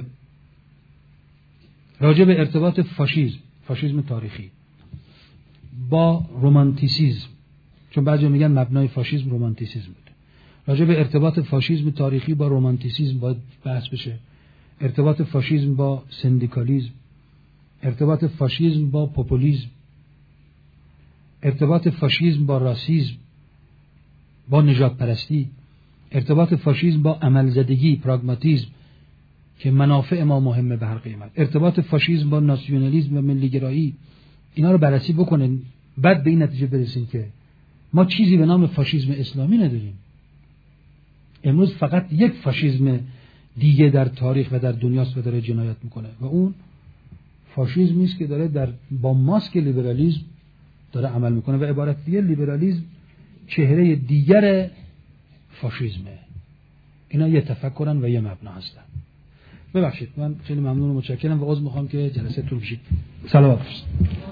راجع به ارتباط فاشیسم تاریخی با رومانتیسیسم، چون بعضی میگن مبنای فاشیسم رومانتیسیسم بوده، راجع به ارتباط فاشیسم تاریخی با رومانتیسیسم باید بحث بشه. ارتباط فاشیسم با سندیکالیسم، ارتباط فاشیسم با پوپولیسم، ارتباط فاشیسم با راسیسم، با نژاد پرستی، ارتباط فاشیسم با عملزدگی، پراگماتیسم، که منافع ما مهمه به هر قیمت، ارتباط فاشیسم با ناسیونالیسم و ملیگرایی، اینا رو بررسی بکنن، بعد به این نتیجه برسیم که ما چیزی به نام فاشیسم اسلامی نداریم. امروز فقط یک فاشیسم دیگه در تاریخ و در دنیاست و داره جنایت میکنه و اون فاشیسمی است که داره با ماسک لیبرالیسم داره عمل میکنه و عبارت دیگه لیبرالیسم چهره دیگر فاشیسمه. اینا یه تفکرن و یه مبنا هستن. ببخشید من خیلی ممنون و متشکرم و عذر میخوام که جلسه طول کشید. سلامت باشید.